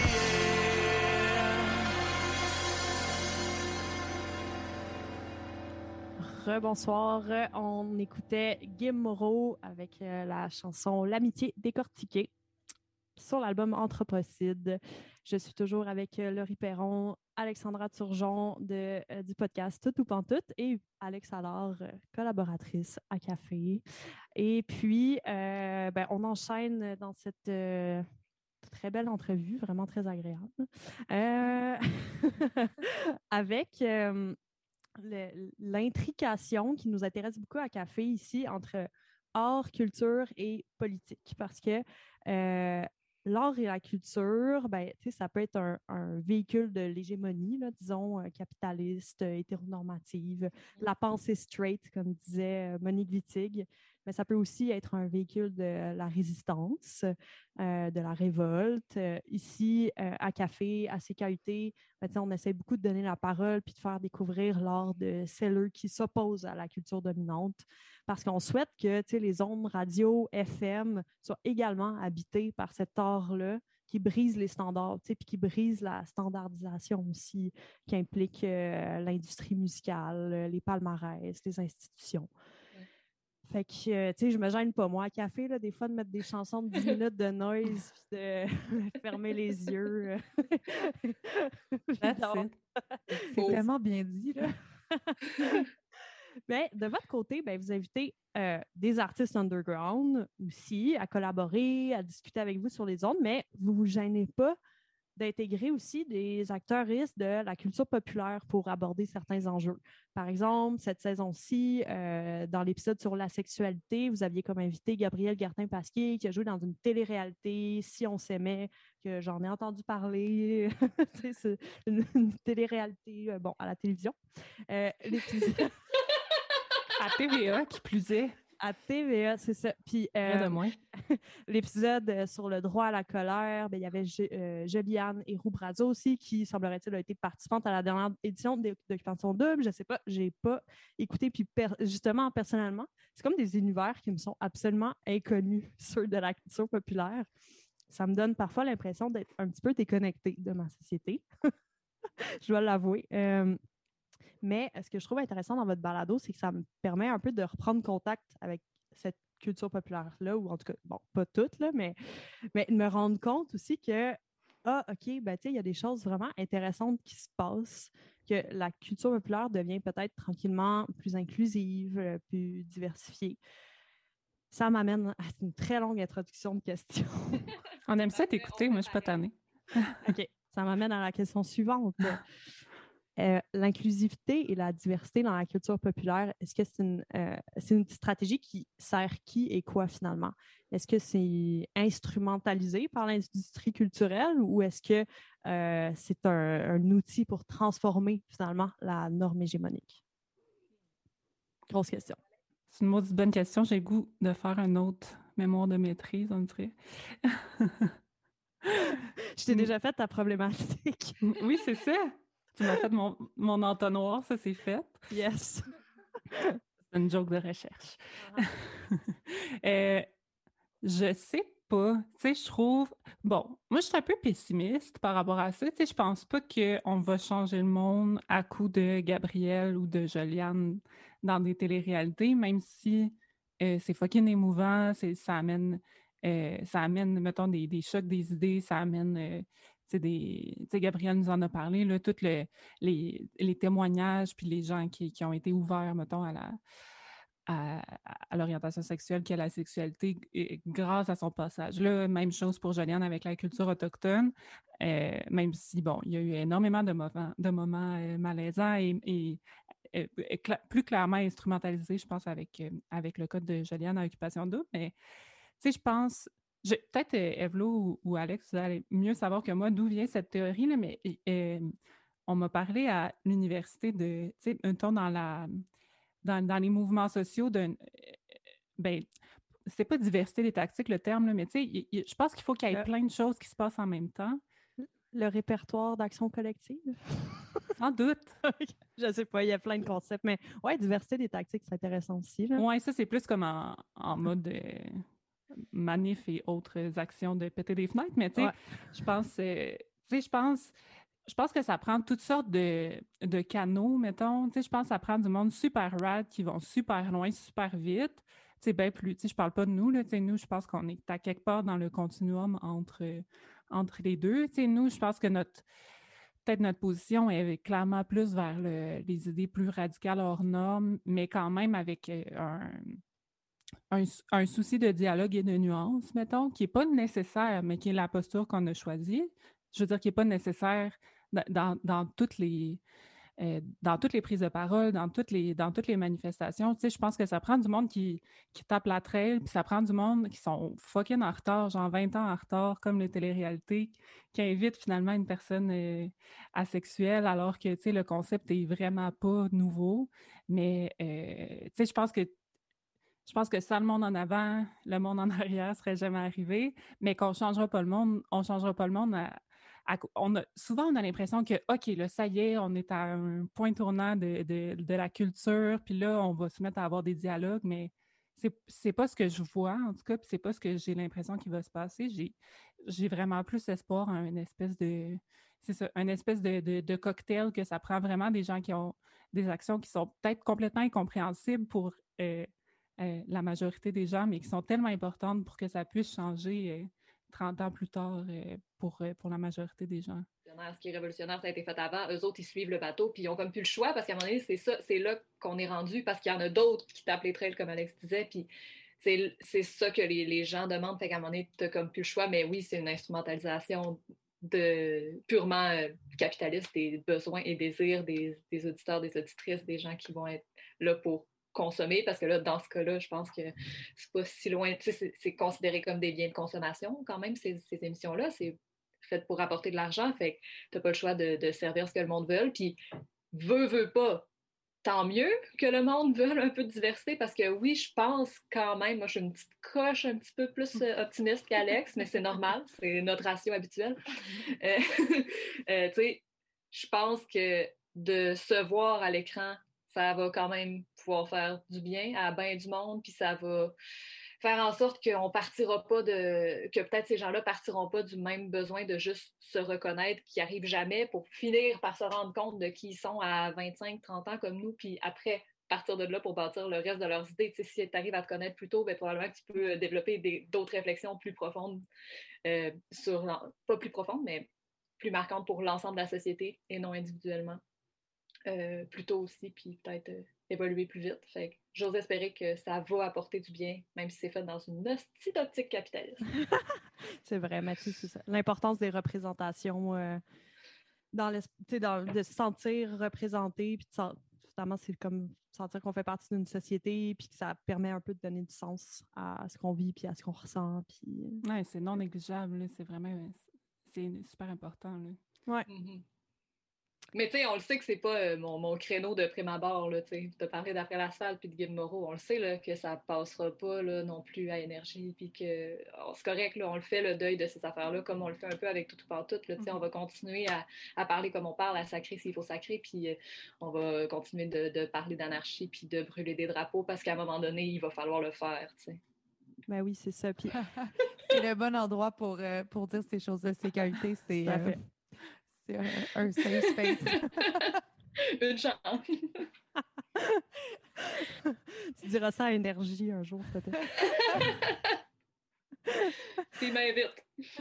Rebonsoir, on écoutait Guim Moreau avec euh, la chanson L'amitié décortiquée sur l'album Anthropocide. Je suis toujours avec euh, Laurie Perron, Alexandra Turgeon de, euh, du podcast Tout ou Pantoute et Alex Allard, euh, collaboratrice à Café. Et puis, euh, ben, on enchaîne dans cette euh, très belle entrevue, vraiment très agréable, euh, avec euh, le- l'intrication qui nous intéresse beaucoup à Café ici entre art, culture et politique. Parce que euh, l'art et la culture, ben, tu sais, ça peut être un, un véhicule de l'hégémonie, là, disons, euh, capitaliste, euh, hétéronormative, la pensée straight, comme disait euh, Monique Wittig, mais ça peut aussi être un véhicule de la résistance, euh, de la révolte. Euh, ici, euh, à Café, à C K U T, ben, tu sais, on essaie beaucoup de donner la parole puis de faire découvrir l'art de celles qui s'opposent à la culture dominante, parce qu'on souhaite que, tu sais, les ondes radio, F M soient également habitées par cet art-là qui brise les standards, tu sais, puis qui brise la standardisation aussi, qui implique euh, l'industrie musicale, euh, les palmarès, les institutions. Ouais. Fait que, euh, tu sais, je me gêne pas, moi, à Café, là, des fois, de mettre des chansons de dix minutes de noise, puis de fermer les yeux. That's J'adore. it. C'est tellement bien dit, là. Mais de votre côté, ben, vous invitez euh, des artistes underground aussi à collaborer, à discuter avec vous sur les ondes, mais vous ne vous gênez pas d'intégrer aussi des acteuristes de la culture populaire pour aborder certains enjeux. Par exemple, cette saison-ci, euh, dans l'épisode sur la sexualité, vous aviez comme invité Gabriel Gertin-Pasquier qui a joué dans une télé-réalité, Si on s'aimait, que j'en ai entendu parler. C'est une, une télé-réalité, euh, bon, à la télévision. Euh, l'épisode... À T V A, qui plus est. À T V A, c'est ça. Puis, Rien de euh, moins. l'épisode euh, sur le droit à la colère, ben, il y avait Je- euh, Juliane et Brazo aussi, qui, semblerait-il, a été participante à la dernière édition de- d'Occupation Double. Je sais pas, j'ai pas écouté. Puis, per- justement, personnellement, c'est comme des univers qui me sont absolument inconnus, ceux de la culture populaire. Ça me donne parfois l'impression d'être un petit peu déconnectée de ma société. Je dois l'avouer. Euh, mais ce que je trouve intéressant dans votre balado, c'est que ça me permet un peu de reprendre contact avec cette culture populaire-là, ou en tout cas, bon, pas toute, là, mais, mais de me rendre compte aussi que, ah, OK, ben, tu sais, il y a des choses vraiment intéressantes qui se passent, que la culture populaire devient peut-être tranquillement plus inclusive, euh, plus diversifiée. Ça m'amène à une très longue introduction de questions. On aime ça t'écouter, moi, je suis pas tannée. OK, ça m'amène à la question suivante. Euh, l'inclusivité et la diversité dans la culture populaire, est-ce que c'est une, euh, c'est une stratégie qui sert qui et quoi finalement? Est-ce que c'est instrumentalisé par l'industrie culturelle ou est-ce que euh, c'est un, un outil pour transformer finalement la norme hégémonique? Grosse question. C'est une maudite bonne question. J'ai le goût de faire un autre mémoire de maîtrise, on dirait. Je t'ai déjà fait ta problématique. Oui, c'est ça. Tu m'as fait mon, mon entonnoir, ça c'est fait. Yes. C'est une joke de recherche. euh, je sais pas. Tu sais, je trouve... Bon, moi, je suis un peu pessimiste par rapport à ça. Tu sais, je pense pas qu'on va changer le monde à coup de Gabrielle ou de Joliane dans des téléréalités, même si euh, c'est fucking émouvant, c'est, ça amène... Euh, ça amène, mettons, des, des chocs des idées, ça amène... Euh, des, Gabrielle nous en a parlé, là, tous le, les, les témoignages, puis les gens qui, qui ont été ouverts, mettons, à la à, à l'orientation sexuelle qu'à la sexualité et, grâce à son passage. Là, même chose pour Joliane avec la culture autochtone, euh, même si, bon, il y a eu énormément de moments, de moments euh, malaisants et, et, et, et cl- plus clairement instrumentalisés, je pense, avec, euh, avec le code de Joliane à Occupation Double, mais tu sais, je pense... Je, peut-être euh, Evlo ou, ou Alex, vous allez mieux savoir que moi d'où vient cette théorie, là, mais euh, on m'a parlé à l'université de, tu sais, un temps dans la, dans, dans les mouvements sociaux, de, euh, ben, c'est pas diversité des tactiques le terme, là, mais tu sais, je pense qu'il faut qu'il y ait Le- plein de choses qui se passent en même temps. Le répertoire d'action collective? Sans doute. Je sais pas, il y a plein de concepts, mais ouais, diversité des tactiques, c'est intéressant aussi. Là. Ouais, ça c'est plus comme en, en mode euh, manif et autres actions de péter des fenêtres, mais tu sais, Ouais. je pense, euh, tu sais, je pense, je pense que ça prend toutes sortes de, de canaux, mettons. Tu sais, je pense que ça prend du monde super rad qui vont super loin, super vite. Tu sais, ben plus, tu sais, je parle pas de nous, là, tu sais, nous, je pense qu'on est à quelque part dans le continuum entre, entre les deux. Tu sais, nous, je pense que notre, peut-être notre position est clairement plus vers le, les idées plus radicales hors normes, mais quand même avec euh, un, un, un souci de dialogue et de nuance, mettons, qui n'est pas nécessaire, mais qui est la posture qu'on a choisie. Je veux dire, qui n'est pas nécessaire dans, dans, dans toutes les... Euh, dans toutes les prises de parole, dans toutes les, dans toutes les manifestations. Tu sais, je pense que ça prend du monde qui, qui tape la trail, puis ça prend du monde qui sont fucking en retard, genre vingt ans en retard, comme les téléréalités, qui invitent finalement une personne euh, asexuelle, alors que, tu sais, le concept est vraiment pas nouveau. Mais, euh, tu sais, je pense que je pense que sans le monde en avant, le monde en arrière ne serait jamais arrivé, mais qu'on ne changera pas le monde, on ne changera pas le monde à, À, on a, souvent, on a l'impression que, OK, là, ça y est, on est à un point tournant de, de, de la culture, puis là, on va se mettre à avoir des dialogues, mais c'est, c'est pas ce que je vois, en tout cas, puis c'est pas ce que j'ai l'impression qu'il va se passer. J'ai, j'ai vraiment plus espoir à une espèce de... C'est ça, une espèce de, de, de cocktail que ça prend vraiment des gens qui ont des actions qui sont peut-être complètement incompréhensibles pour euh, euh, la majorité des gens, mais qui sont tellement importantes pour que ça puisse changer... Euh, trente ans plus tard euh, pour, euh, pour la majorité des gens. Ce qui est révolutionnaire, ça a été fait avant. Eux autres, ils suivent le bateau, puis ils ont comme plus le choix, parce qu'à un moment donné, c'est ça, c'est là qu'on est rendu, parce qu'il y en a d'autres qui tapent les trails, comme Alex disait, puis c'est, c'est ça que les, les gens demandent, fait qu'à un moment donné, t'as comme plus le choix, mais oui, c'est une instrumentalisation de, purement euh, capitaliste des besoins et désirs des, des auditeurs, des auditrices, des gens qui vont être là pour consommer, parce que là, dans ce cas-là, je pense que c'est pas si loin, tu sais, c'est, c'est considéré comme des biens de consommation, quand même, ces, ces émissions-là, c'est fait pour apporter de l'argent, fait que t'as pas le choix de, de servir ce que le monde veut, puis veut, veut pas, tant mieux que le monde veuille un peu de diversité parce que oui, je pense quand même, moi je suis une petite coche un petit peu plus euh, optimiste qu'Alex, mais c'est normal, c'est notre ratio habituel. Euh, euh, tu sais, je pense que de se voir à l'écran, ça va quand même pouvoir faire du bien à bien du monde, puis ça va faire en sorte qu'on partira pas de... que peut-être ces gens-là partiront pas du même besoin de juste se reconnaître qui arrive jamais pour finir par se rendre compte de qui ils sont à vingt-cinq trente ans comme nous, puis après partir de là pour bâtir le reste de leurs idées. Tu sais, si tu arrives à te connaître plus tôt, bien, probablement que tu peux développer des, d'autres réflexions plus profondes euh, sur... pas plus profondes, mais plus marquantes pour l'ensemble de la société et non individuellement. Euh, plus tôt aussi, puis peut-être euh, évoluer plus vite. Fait que j'ose espérer que ça va apporter du bien, même si c'est fait dans une petite optique capitaliste. C'est vrai, Mathieu, c'est ça. L'importance des représentations, euh, dans, dans de se sentir représenté, puis finalement, c'est comme sentir qu'on fait partie d'une société, puis que ça permet un peu de donner du sens à ce qu'on vit, puis à ce qu'on ressent. Puis... Oui, c'est non négligeable, là. C'est vraiment c'est super important. Là. Ouais. Mm-hmm. Mais tu sais, on le sait que c'est pas euh, mon, mon créneau de prime abord, là, tu sais, de parler d'après l'asphalte puis de Guy Moreau, on le sait là, que ça passera pas là, non plus à énergie, puis que oh, c'est correct, là, on le fait le deuil de ces affaires-là, comme on le fait un peu avec tout ou partout, là, tu sais, mm-hmm. On va continuer à, à parler comme on parle, à sacrer s'il faut sacrer, puis euh, on va continuer de, de parler d'anarchie puis de brûler des drapeaux, parce qu'à un moment donné, il va falloir le faire, tu sais. Ben oui, c'est ça. Puis... c'est le bon endroit pour, euh, pour dire ces choses de sécurité, c'est... Euh... C'est un, un safe space. Une chance. Tu diras ça à Énergie un jour, peut-être. S'il m'invite.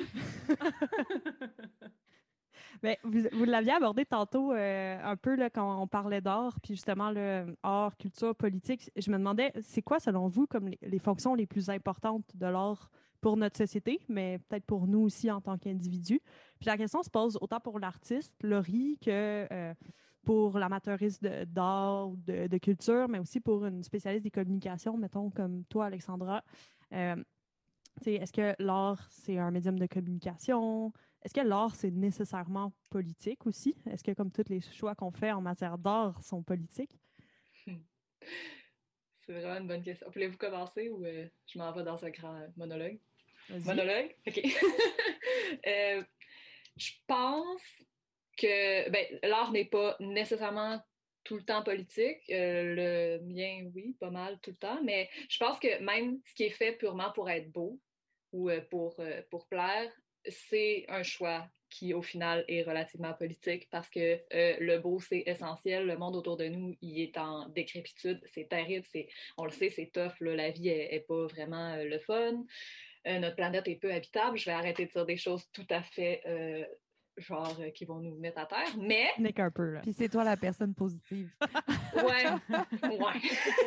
Ben, vous vous l'aviez abordé tantôt euh, un peu là, quand on parlait d'art, puis justement, le art, culture, politique. Je me demandais, c'est quoi, selon vous, comme les, les fonctions les plus importantes de l'art pour notre société, mais peut-être pour nous aussi en tant qu'individus? Puis la question se pose autant pour l'artiste, Laurie, que euh, pour l'amateuriste d'art ou de, de culture, mais aussi pour une spécialiste des communications, mettons, comme toi, Alexandra. Euh, est-ce que l'art, c'est un médium de communication? Est-ce que l'art, c'est nécessairement politique aussi? Est-ce que, comme tous les choix qu'on fait en matière d'art, sont politiques? C'est vraiment une bonne question. Voulez-vous commencer ou euh, je m'en vais dans un grand monologue? Vas-y. Monologue? OK. euh, je pense que ben, l'art n'est pas nécessairement tout le temps politique. Euh, le mien, oui, pas mal tout le temps. Mais je pense que même ce qui est fait purement pour être beau ou euh, pour, euh, pour plaire, c'est un choix qui, au final, est relativement politique parce que euh, le beau, c'est essentiel. Le monde autour de nous, il est en décrépitude. C'est terrible. C'est, on le sait, c'est tough. Là. La vie est, est pas vraiment euh, le fun. Euh, notre planète est peu habitable. Je vais arrêter de dire des choses tout à fait... Euh, genre euh, qui vont nous mettre à terre, mais... N'est qu'un peu, là. Puis c'est toi la personne positive. Ouais, ouais.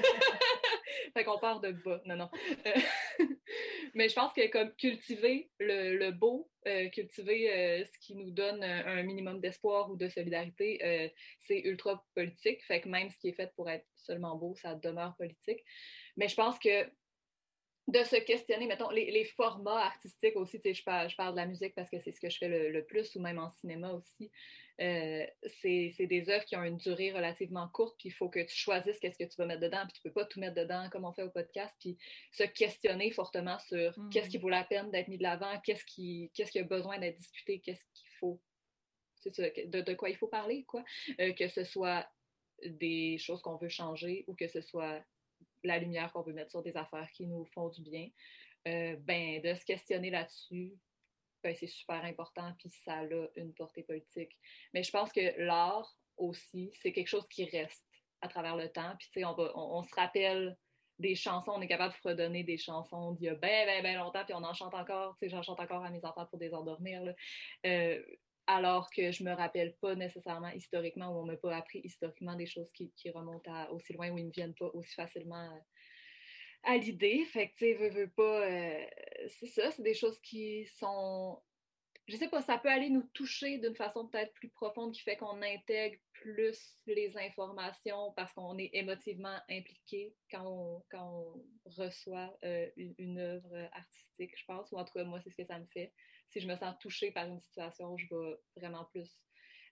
Fait qu'on part de bas, non, non. Euh, mais je pense que comme cultiver le, le beau, euh, cultiver euh, ce qui nous donne un minimum d'espoir ou de solidarité, euh, c'est ultra politique. Fait que même ce qui est fait pour être seulement beau, ça demeure politique. Mais je pense que de se questionner, mettons, les, les formats artistiques aussi, tu sais, je parle, je parle de la musique parce que c'est ce que je fais le, le plus, ou même en cinéma aussi, euh, c'est, c'est des œuvres qui ont une durée relativement courte, puis il faut que tu choisisses qu'est-ce que tu vas mettre dedans, puis tu peux pas tout mettre dedans comme on fait au podcast, puis se questionner fortement sur mm-hmm. qu'est-ce qui vaut la peine d'être mis de l'avant, qu'est-ce qui, qu'est-ce qui a besoin d'être discuté, qu'est-ce qu'il faut, c'est ça, de, de quoi il faut parler, quoi, euh, que ce soit des choses qu'on veut changer, ou que ce soit la lumière qu'on veut mettre sur des affaires qui nous font du bien, euh, ben, de se questionner là-dessus, ben, c'est super important, puis ça a une portée politique. Mais je pense que l'art aussi, c'est quelque chose qui reste à travers le temps, puis tu sais, on, va, on, on se rappelle des chansons, on est capable de fredonner des chansons d'il y a bien, bien, bien longtemps, puis on en chante encore, tu sais, j'en chante encore à mes enfants pour les endormir, là. Euh, alors que je me rappelle pas nécessairement historiquement, ou on m'a pas appris historiquement des choses qui, qui remontent à aussi loin, ou ils ne viennent pas aussi facilement à, à l'idée. Fait que, tu sais, veux, veux pas, euh, c'est ça, c'est des choses qui sont, je sais pas, ça peut aller nous toucher d'une façon peut-être plus profonde qui fait qu'on intègre plus les informations parce qu'on est émotivement impliqué quand on, quand on reçoit euh, une, une œuvre artistique, je pense, ou en tout cas, moi, c'est ce que ça me fait. Si je me sens touchée par une situation, je vais vraiment plus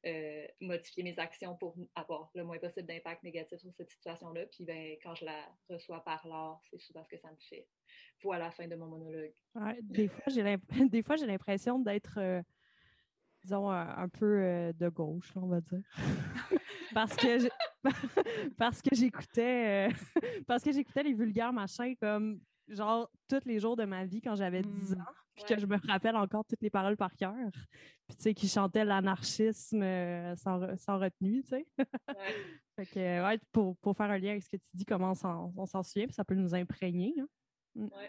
euh, modifier mes actions pour avoir le moins possible d'impact négatif sur cette situation-là. Puis ben, quand je la reçois par l'art, c'est souvent ce que ça me fait. Voilà la fin de mon monologue. Ouais, des fois, j'ai l'imp... des fois, j'ai l'impression d'être, euh, disons, un, un peu euh, de gauche, on va dire. parce que je... parce que j'écoutais euh... parce que j'écoutais les vulgaires machins comme genre tous les jours de ma vie quand j'avais dix ans, puis ouais. que je me rappelle encore toutes les paroles par cœur. Puis tu sais, qui chantait l'anarchisme euh, sans, sans retenue, tu sais. Ouais. Fait que, ouais, pour, pour faire un lien avec ce que tu dis, comment on s'en, on s'en souvient, puis ça peut nous imprégner. Hein. Mm. Ouais.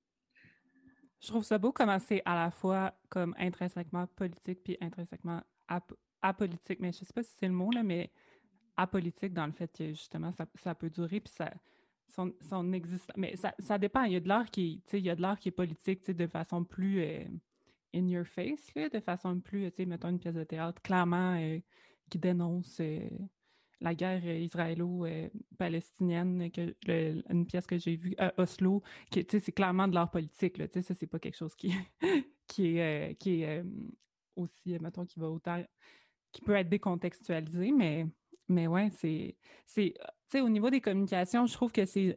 Je trouve ça beau comment c'est à la fois comme intrinsèquement politique puis intrinsèquement ap- apolitique. Mais je sais pas si c'est le mot, là, mais apolitique dans le fait que justement ça, ça peut durer puis ça son, son existence. Mais ça, ça dépend. Il y a de l'art qui, tu sais, il y a de l'art qui est politique, tu sais, de façon plus euh, in your face, là, de façon plus, tu sais, mettons une pièce de théâtre clairement euh, qui dénonce euh, la guerre israélo-palestinienne, que le, une pièce que j'ai vue à Oslo, qui, tu sais, c'est clairement de l'art politique, là, tu sais, ça c'est pas quelque chose qui qui est euh, qui est euh, aussi, mettons, qui va autant, qui peut être décontextualisé, mais mais ouais, c'est c'est, tu sais, au niveau des communications, je trouve que c'est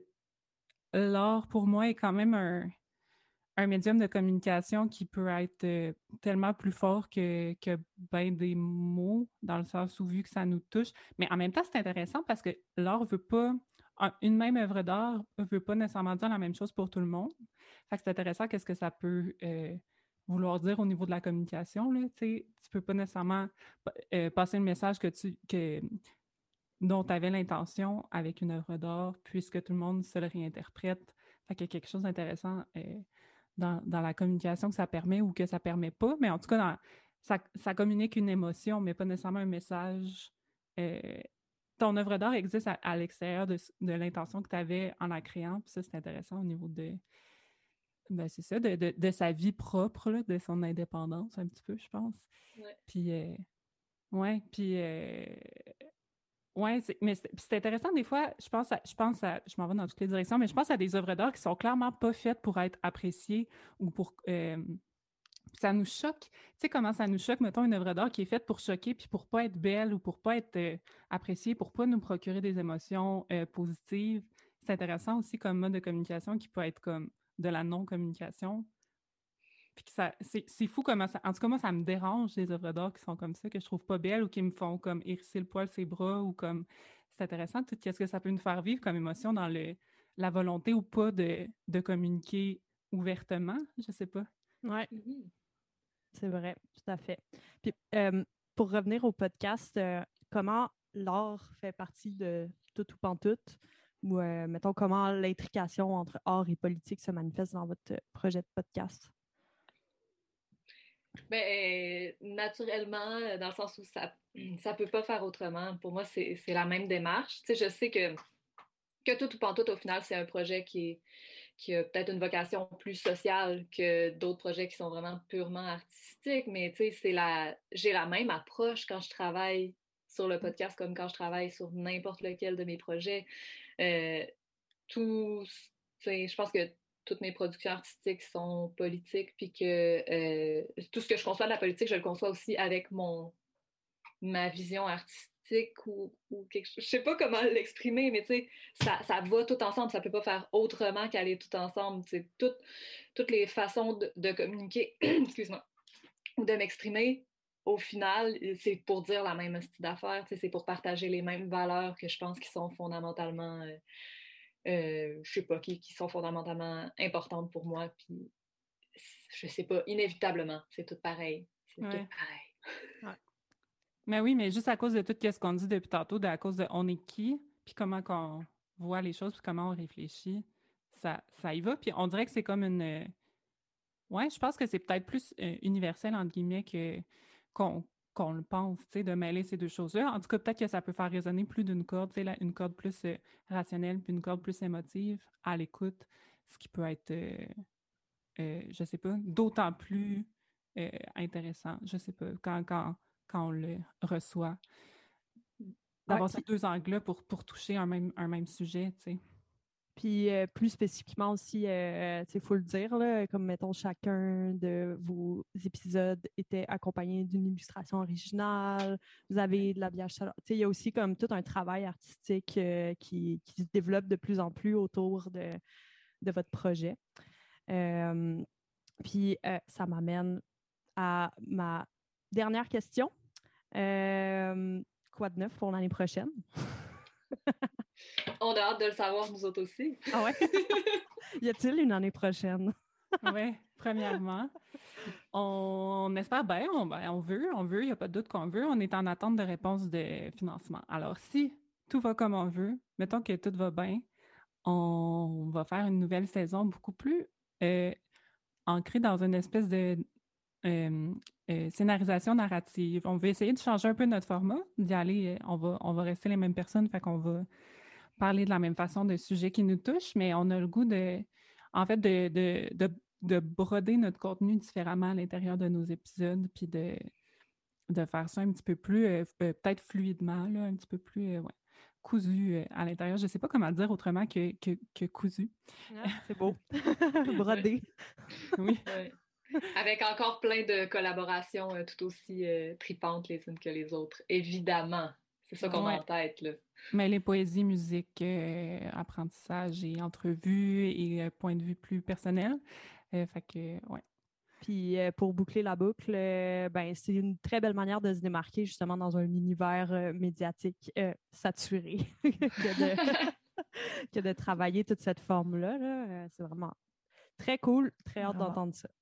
l'art pour moi est quand même un un médium de communication qui peut être euh, tellement plus fort que, que ben des mots, dans le sens où vu que ça nous touche. Mais en même temps, c'est intéressant parce que l'art veut pas, une même œuvre d'art veut pas nécessairement dire la même chose pour tout le monde. Fait que c'est intéressant qu'est-ce que ça peut euh, vouloir dire au niveau de la communication, là, tu sais. Tu peux pas nécessairement euh, passer le message que tu... Que, dont tu avais l'intention avec une œuvre d'art, puisque tout le monde se le réinterprète. Fait qu'il y a quelque chose d'intéressant euh, Dans, dans la communication que ça permet ou que ça permet pas, mais en tout cas, dans, ça, ça communique une émotion, mais pas nécessairement un message. Euh, ton œuvre d'art existe à, à l'extérieur de, de l'intention que tu avais en la créant, puis ça, c'est intéressant au niveau de, ben c'est ça, de, de, de sa vie propre, là, de son indépendance, un petit peu, je pense. Ouais. Puis, euh, ouais, puis... Euh, Oui, mais c'est, c'est intéressant des fois, je pense, à, je pense à, je m'en vais dans toutes les directions, mais je pense à des œuvres d'art qui sont clairement pas faites pour être appréciées ou pour... Euh, ça nous choque. Tu sais comment ça nous choque, mettons, une œuvre d'art qui est faite pour choquer puis pour pas être belle ou pour pas être euh, appréciée, pour pas nous procurer des émotions euh, positives. C'est intéressant aussi comme mode de communication qui peut être comme de la non-communication. Puis que ça, c'est, c'est fou comment ça... En tout cas, moi, ça me dérange, les œuvres d'art qui sont comme ça, que je trouve pas belles ou qui me font comme hérisser le poil ses bras ou comme... C'est intéressant, tout ce que ça peut nous faire vivre comme émotion dans le, la volonté ou pas de, de communiquer ouvertement, je sais pas. Oui, mm-hmm. C'est vrai, tout à fait. Puis, euh, pour revenir au podcast, euh, comment l'art fait partie de Tout ou Pantoute? Ou, euh, mettons, comment l'intrication entre art et politique se manifeste dans votre projet de podcast? Ben, naturellement, dans le sens où ça ça peut pas faire autrement. Pour moi, c'est, c'est la même démarche. Tu sais, je sais que, que Tout ou Pantoute, au final, c'est un projet qui, est, qui a peut-être une vocation plus sociale que d'autres projets qui sont vraiment purement artistiques, mais tu sais, c'est la, j'ai la même approche quand je travaille sur le podcast comme quand je travaille sur n'importe lequel de mes projets. Euh, tout, tu sais, je pense que toutes mes productions artistiques sont politiques, puis que euh, tout ce que je conçois de la politique, je le conçois aussi avec mon ma vision artistique ou, ou quelque chose. Je sais pas comment l'exprimer, mais tu sais, ça, ça va tout ensemble. Ça peut pas faire autrement qu'aller tout ensemble. Tu sais, tout, toutes les façons de, de communiquer, excuse-moi, ou de m'exprimer, au final, c'est pour dire la même style d'affaires. Tu sais, c'est pour partager les mêmes valeurs que je pense qui sont fondamentalement... Euh, Euh, je sais pas, qui, qui sont fondamentalement importantes pour moi, puis je sais pas, inévitablement, c'est tout pareil. C'est ouais. tout pareil. Ouais. Mais oui, mais juste à cause de tout ce qu'on dit depuis tantôt, de, à cause de on est qui, puis comment qu'on voit les choses, puis comment on réfléchit, ça, ça y va. Puis on dirait que c'est comme une... Euh... Ouais, je pense que c'est peut-être plus euh, universel, entre guillemets, que, qu'on, qu'on le pense, tu sais, de mêler ces deux choses-là. En tout cas, peut-être que ça peut faire résonner plus d'une corde, tu sais, une corde plus euh, rationnelle, puis une corde plus émotive à l'écoute, ce qui peut être, euh, euh, je sais pas, d'autant plus euh, intéressant, je sais pas, quand, quand, quand on le reçoit. D'avoir ouais, ces deux angles-là pour, pour toucher un même, un même sujet, tu sais. Puis euh, plus spécifiquement aussi, il euh, faut le dire, là, comme mettons chacun de vos épisodes était accompagné d'une illustration originale, vous avez de l'habillage sonore. Il y a aussi comme tout un travail artistique euh, qui, qui se développe de plus en plus autour de, de votre projet. Euh, puis euh, ça m'amène à ma dernière question. Euh, quoi de neuf pour l'année prochaine? On a hâte de le savoir, nous autres aussi. Ah ouais? Y a-t-il une année prochaine? Oui, premièrement. On, on espère bien, on, ben, on veut, on veut, il n'y a pas de doute qu'on veut. On est en attente de réponse de financement. Alors, si tout va comme on veut, mettons que tout va bien, on va faire une nouvelle saison beaucoup plus euh, ancrée dans une espèce de euh, euh, scénarisation narrative. On veut essayer de changer un peu notre format, d'y aller, on va, on va rester les mêmes personnes, fait qu'on va parler de la même façon de sujets qui nous touchent, mais on a le goût de, en fait, de, de, de, de broder notre contenu différemment à l'intérieur de nos épisodes, puis de, de faire ça un petit peu plus, euh, peut-être fluidement, là, un petit peu plus, euh, ouais, cousu euh, à l'intérieur. Je ne sais pas comment le dire autrement que, que, que cousu. Ah, c'est beau. Brodé. Oui. Ouais. Avec encore plein de collaborations euh, tout aussi euh, tripantes les unes que les autres, évidemment. C'est ça qu'on ouais. a en tête, là. Mais les poésies, musique, euh, apprentissage et entrevues et euh, point de vue plus personnel. Euh, fait que, ouais. Puis euh, pour boucler la boucle, euh, ben, c'est une très belle manière de se démarquer justement dans un univers euh, médiatique euh, saturé que, de, que de travailler toute cette forme-là. Là. Euh, c'est vraiment très cool, très hâte Vraiment. d'entendre ça.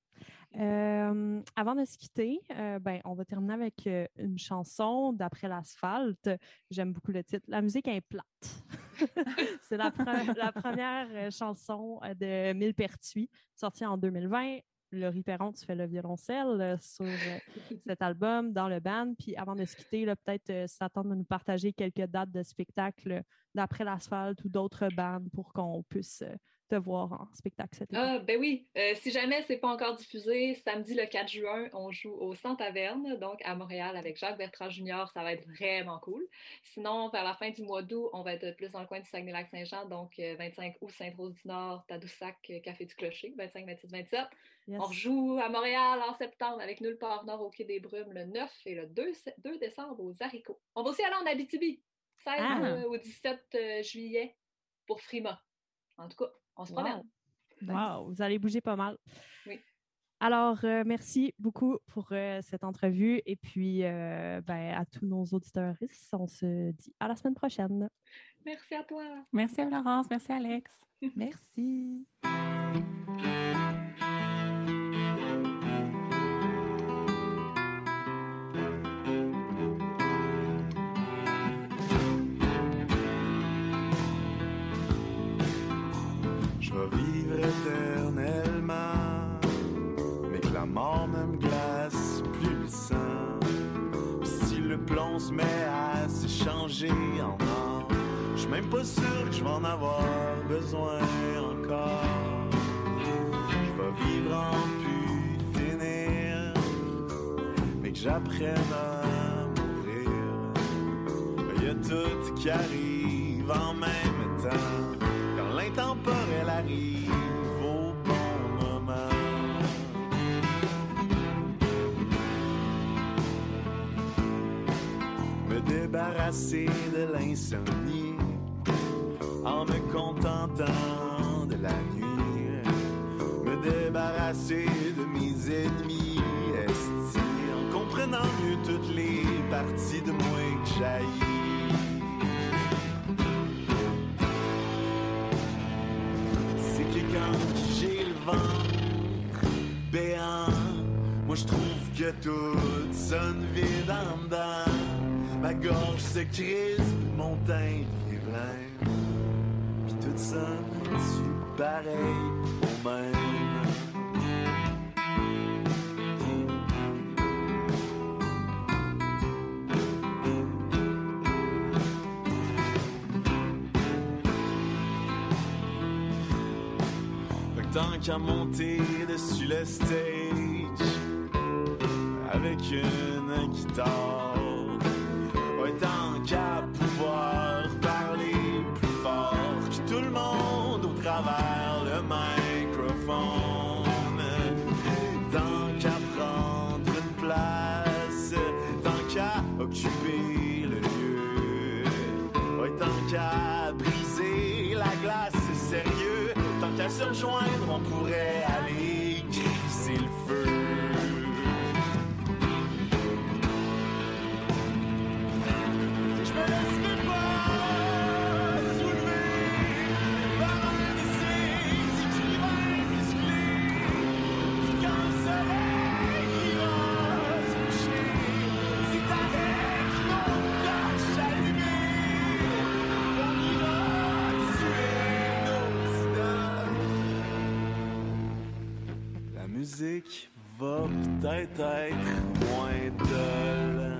Euh, avant de se quitter, euh, ben, on va terminer avec euh, une chanson d'Après l'asphalte. J'aime beaucoup le titre. La musique est plate. C'est la, pre- la première euh, chanson de Millepertuis, sortie en deux mille vingt. Laurie Perron, tu fais le violoncelle euh, sur euh, cet album, dans le band. Puis avant de se quitter, là, peut-être euh, s'attendre de nous partager quelques dates de spectacle d'Après l'asphalte ou d'autres bands pour qu'on puisse euh, te voir en spectacle cet été. Ah, ben oui. Euh, si jamais c'est pas encore diffusé, samedi le quatre juin, on joue au Centre Taverne, donc à Montréal avec Jacques Bertrand junior. Ça va être vraiment cool. Sinon, vers la fin du mois d'août, on va être plus dans le coin du Saguenay-Lac-Saint-Jean, donc euh, vingt-cinq août, Sainte-Rose-du-Nord, Tadoussac, Café du Clocher, vingt-cinq, vingt-six, vingt-sept. Yes. On rejoue à Montréal en septembre avec Nulle part Nord au Quai des Brumes le neuf et le deux décembre aux Haricots. On va aussi aller en Abitibi, seize Ah. euh, au dix-sept euh, juillet pour Frima. En tout cas, on se Wow. promène. Wow, vous allez bouger pas mal. Oui. Alors, euh, merci beaucoup pour euh, cette entrevue. Et puis, euh, ben, à tous nos auditeurs, on se dit à la semaine prochaine. Merci à toi. Merci à Laurence, merci Alex. Merci. Je vais vivre éternellement, mais que la mort ne me glace plus le sang. Pis si le plomb se met à s'échanger en or, je suis même pas sûr que je vais en avoir besoin encore. Je vais vivre en plus finir, mais que j'apprenne à mourir. Il y a tout qui arrive en même temps. Quand l'intemporel arrive au bon moment. Me débarrasser de l'insomnie en me contentant de la nuit. Me débarrasser de mes ennemis estis en comprenant mieux toutes les parties de moi que j'haïs. Quand j'ai le ventre béant, moi je trouve que tout sonne vide en dedans. Ma gorge se crispe, mon teint devient blanc. Puis tout sonne pareil au même. Tant qu'à monter dessus le stage avec une guitare, ouais, tant qu'à pouvoir parler plus fort que tout le monde occuper le lieu. Ouais, tant qu'à briser la glace, c'est sérieux. Tant qu'à se rejoindre, on pourrait aller crisser le feu. Je me laisserai pas soulever par un de ces écrivains musclés. Puis quand le soleil ira se coucher, si t'arrêtes nos torches allumées, on ira tuer nos idoles. La musique va peut-être être moins dolle.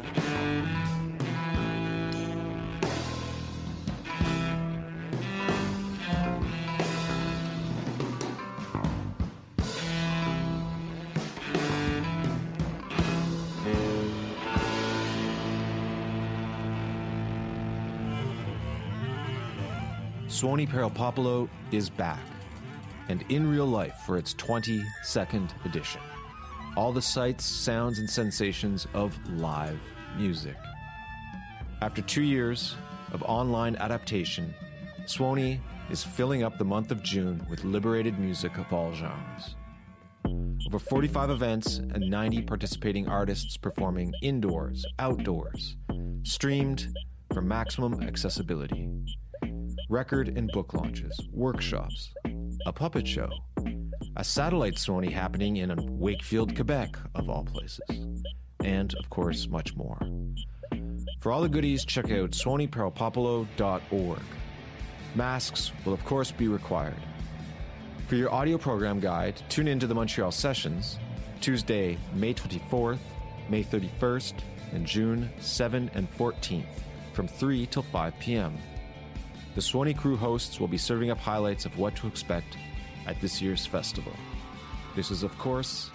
Suoni per il Popolo is back, and in real life for its twenty-second edition. All the sights, sounds, and sensations of live music. After two years of online adaptation, Suoni is filling up the month of June with liberated music of all genres. Over forty-five events and ninety participating artists performing indoors, outdoors, streamed for maximum accessibility. Record and book launches, workshops, a puppet show, a satellite Suoni happening in Wakefield, Quebec, of all places, and, of course, much more. For all the goodies, check out suoni per il popolo dot org. Masks will, of course, be required. For your audio program guide, tune in to the Montreal Sessions, Tuesday, May twenty-fourth, May thirty-first, and June seventh and fourteenth, from three till five p.m. The Suoni crew hosts will be serving up highlights of what to expect at this year's festival. This is, of course,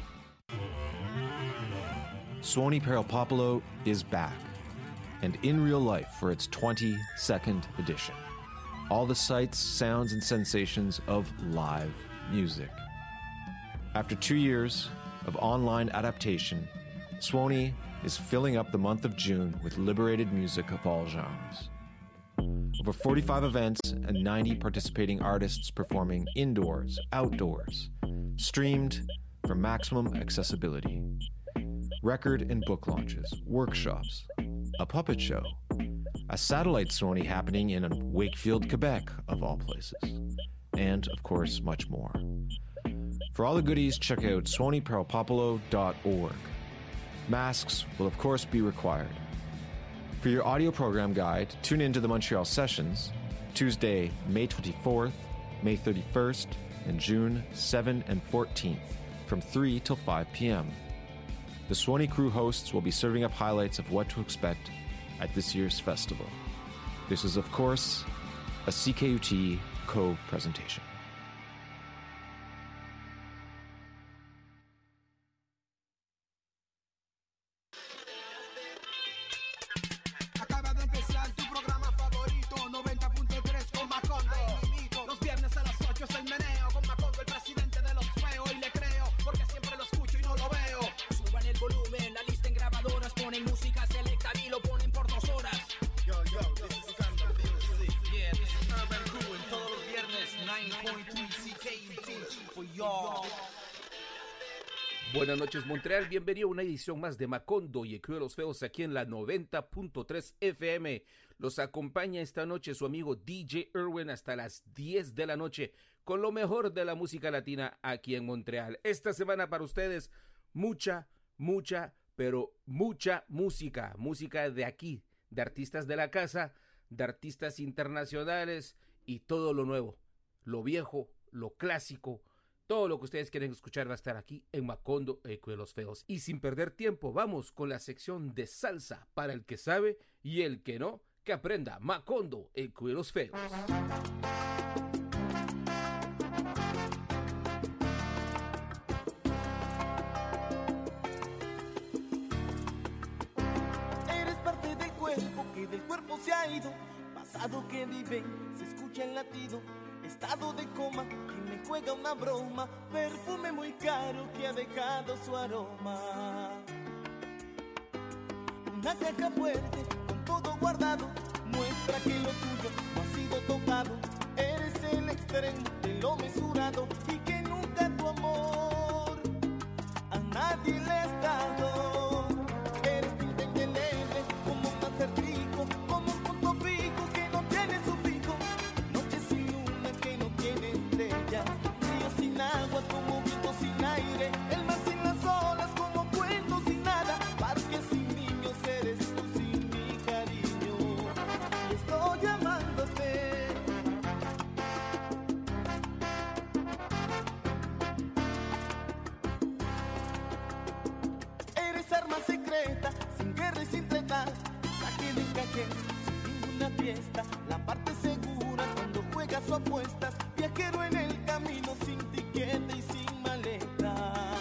Suoni per il Popolo is back, and in real life for its twenty-second edition. All the sights, sounds, and sensations of live music. After two years of online adaptation, Suoni is filling up the month of June with liberated music of all genres. Over forty-five events and ninety participating artists performing indoors, outdoors, streamed for maximum accessibility. Record and book launches, workshops, a puppet show, a satellite Suoni happening in Wakefield, Quebec, of all places, and, of course, much more. For all the goodies, check out suoni per il popolo dot org. Masks will, of course, be required. For your audio program guide, tune in to the Montreal Sessions, Tuesday, May twenty-fourth, May thirty-first, and June seventh and fourteenth, from three till five p.m. The Suoni crew hosts will be serving up highlights of what to expect at this year's festival. This is, of course, a C K U T co-presentation. Buenas noches, Montreal. Bienvenido a una edición más de Macondo y el Club de los Feos aquí en la noventa punto tres F M. Los acompaña esta noche su amigo D J Irwin hasta las diez de la noche con lo mejor de la música latina aquí en Montreal. Esta semana para ustedes mucha, mucha, pero mucha música. Música de aquí, de artistas de la casa, de artistas internacionales y todo lo nuevo, lo viejo, lo clásico. Todo lo que ustedes quieren escuchar va a estar aquí en Macondo, el Club de los Feos. Y sin perder tiempo, vamos con la sección de salsa para el que sabe y el que no, que aprenda Macondo, el Club de los Feos. Eres parte del cuerpo que del cuerpo se ha ido, pasado que vive, se escucha el latido. Estado de coma que me juega una broma, perfume muy caro que ha dejado su aroma. una caja fuerte con todo guardado, muestra que lo tuyo no ha sido tocado. Eres el extremo de lo mesurado y que nunca tu amor a nadie le has dado. Eres indeleble como un acertijo, como un punto fijo que no tiene sufijo. Noche sin luna que no tiene estrellas, río sin agua como viento sin aire, el mar sin las olas como cuento sin nada, parque sin niños eres tú sin mi cariño. Y estoy llamándote. Eres arma secreta, sin guerra y sin tregua, traje de calle, sin ninguna fiesta, la parte segura cuando juegas o apuestas, viajero en el camino sin tiquete y sin maleta.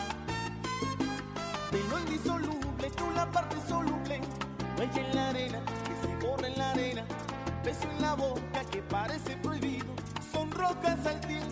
De lo indisoluble, tú la parte soluble, huella en la arena, que se borra en la arena, beso en la boca que parece prohibido, son rocas al tiempo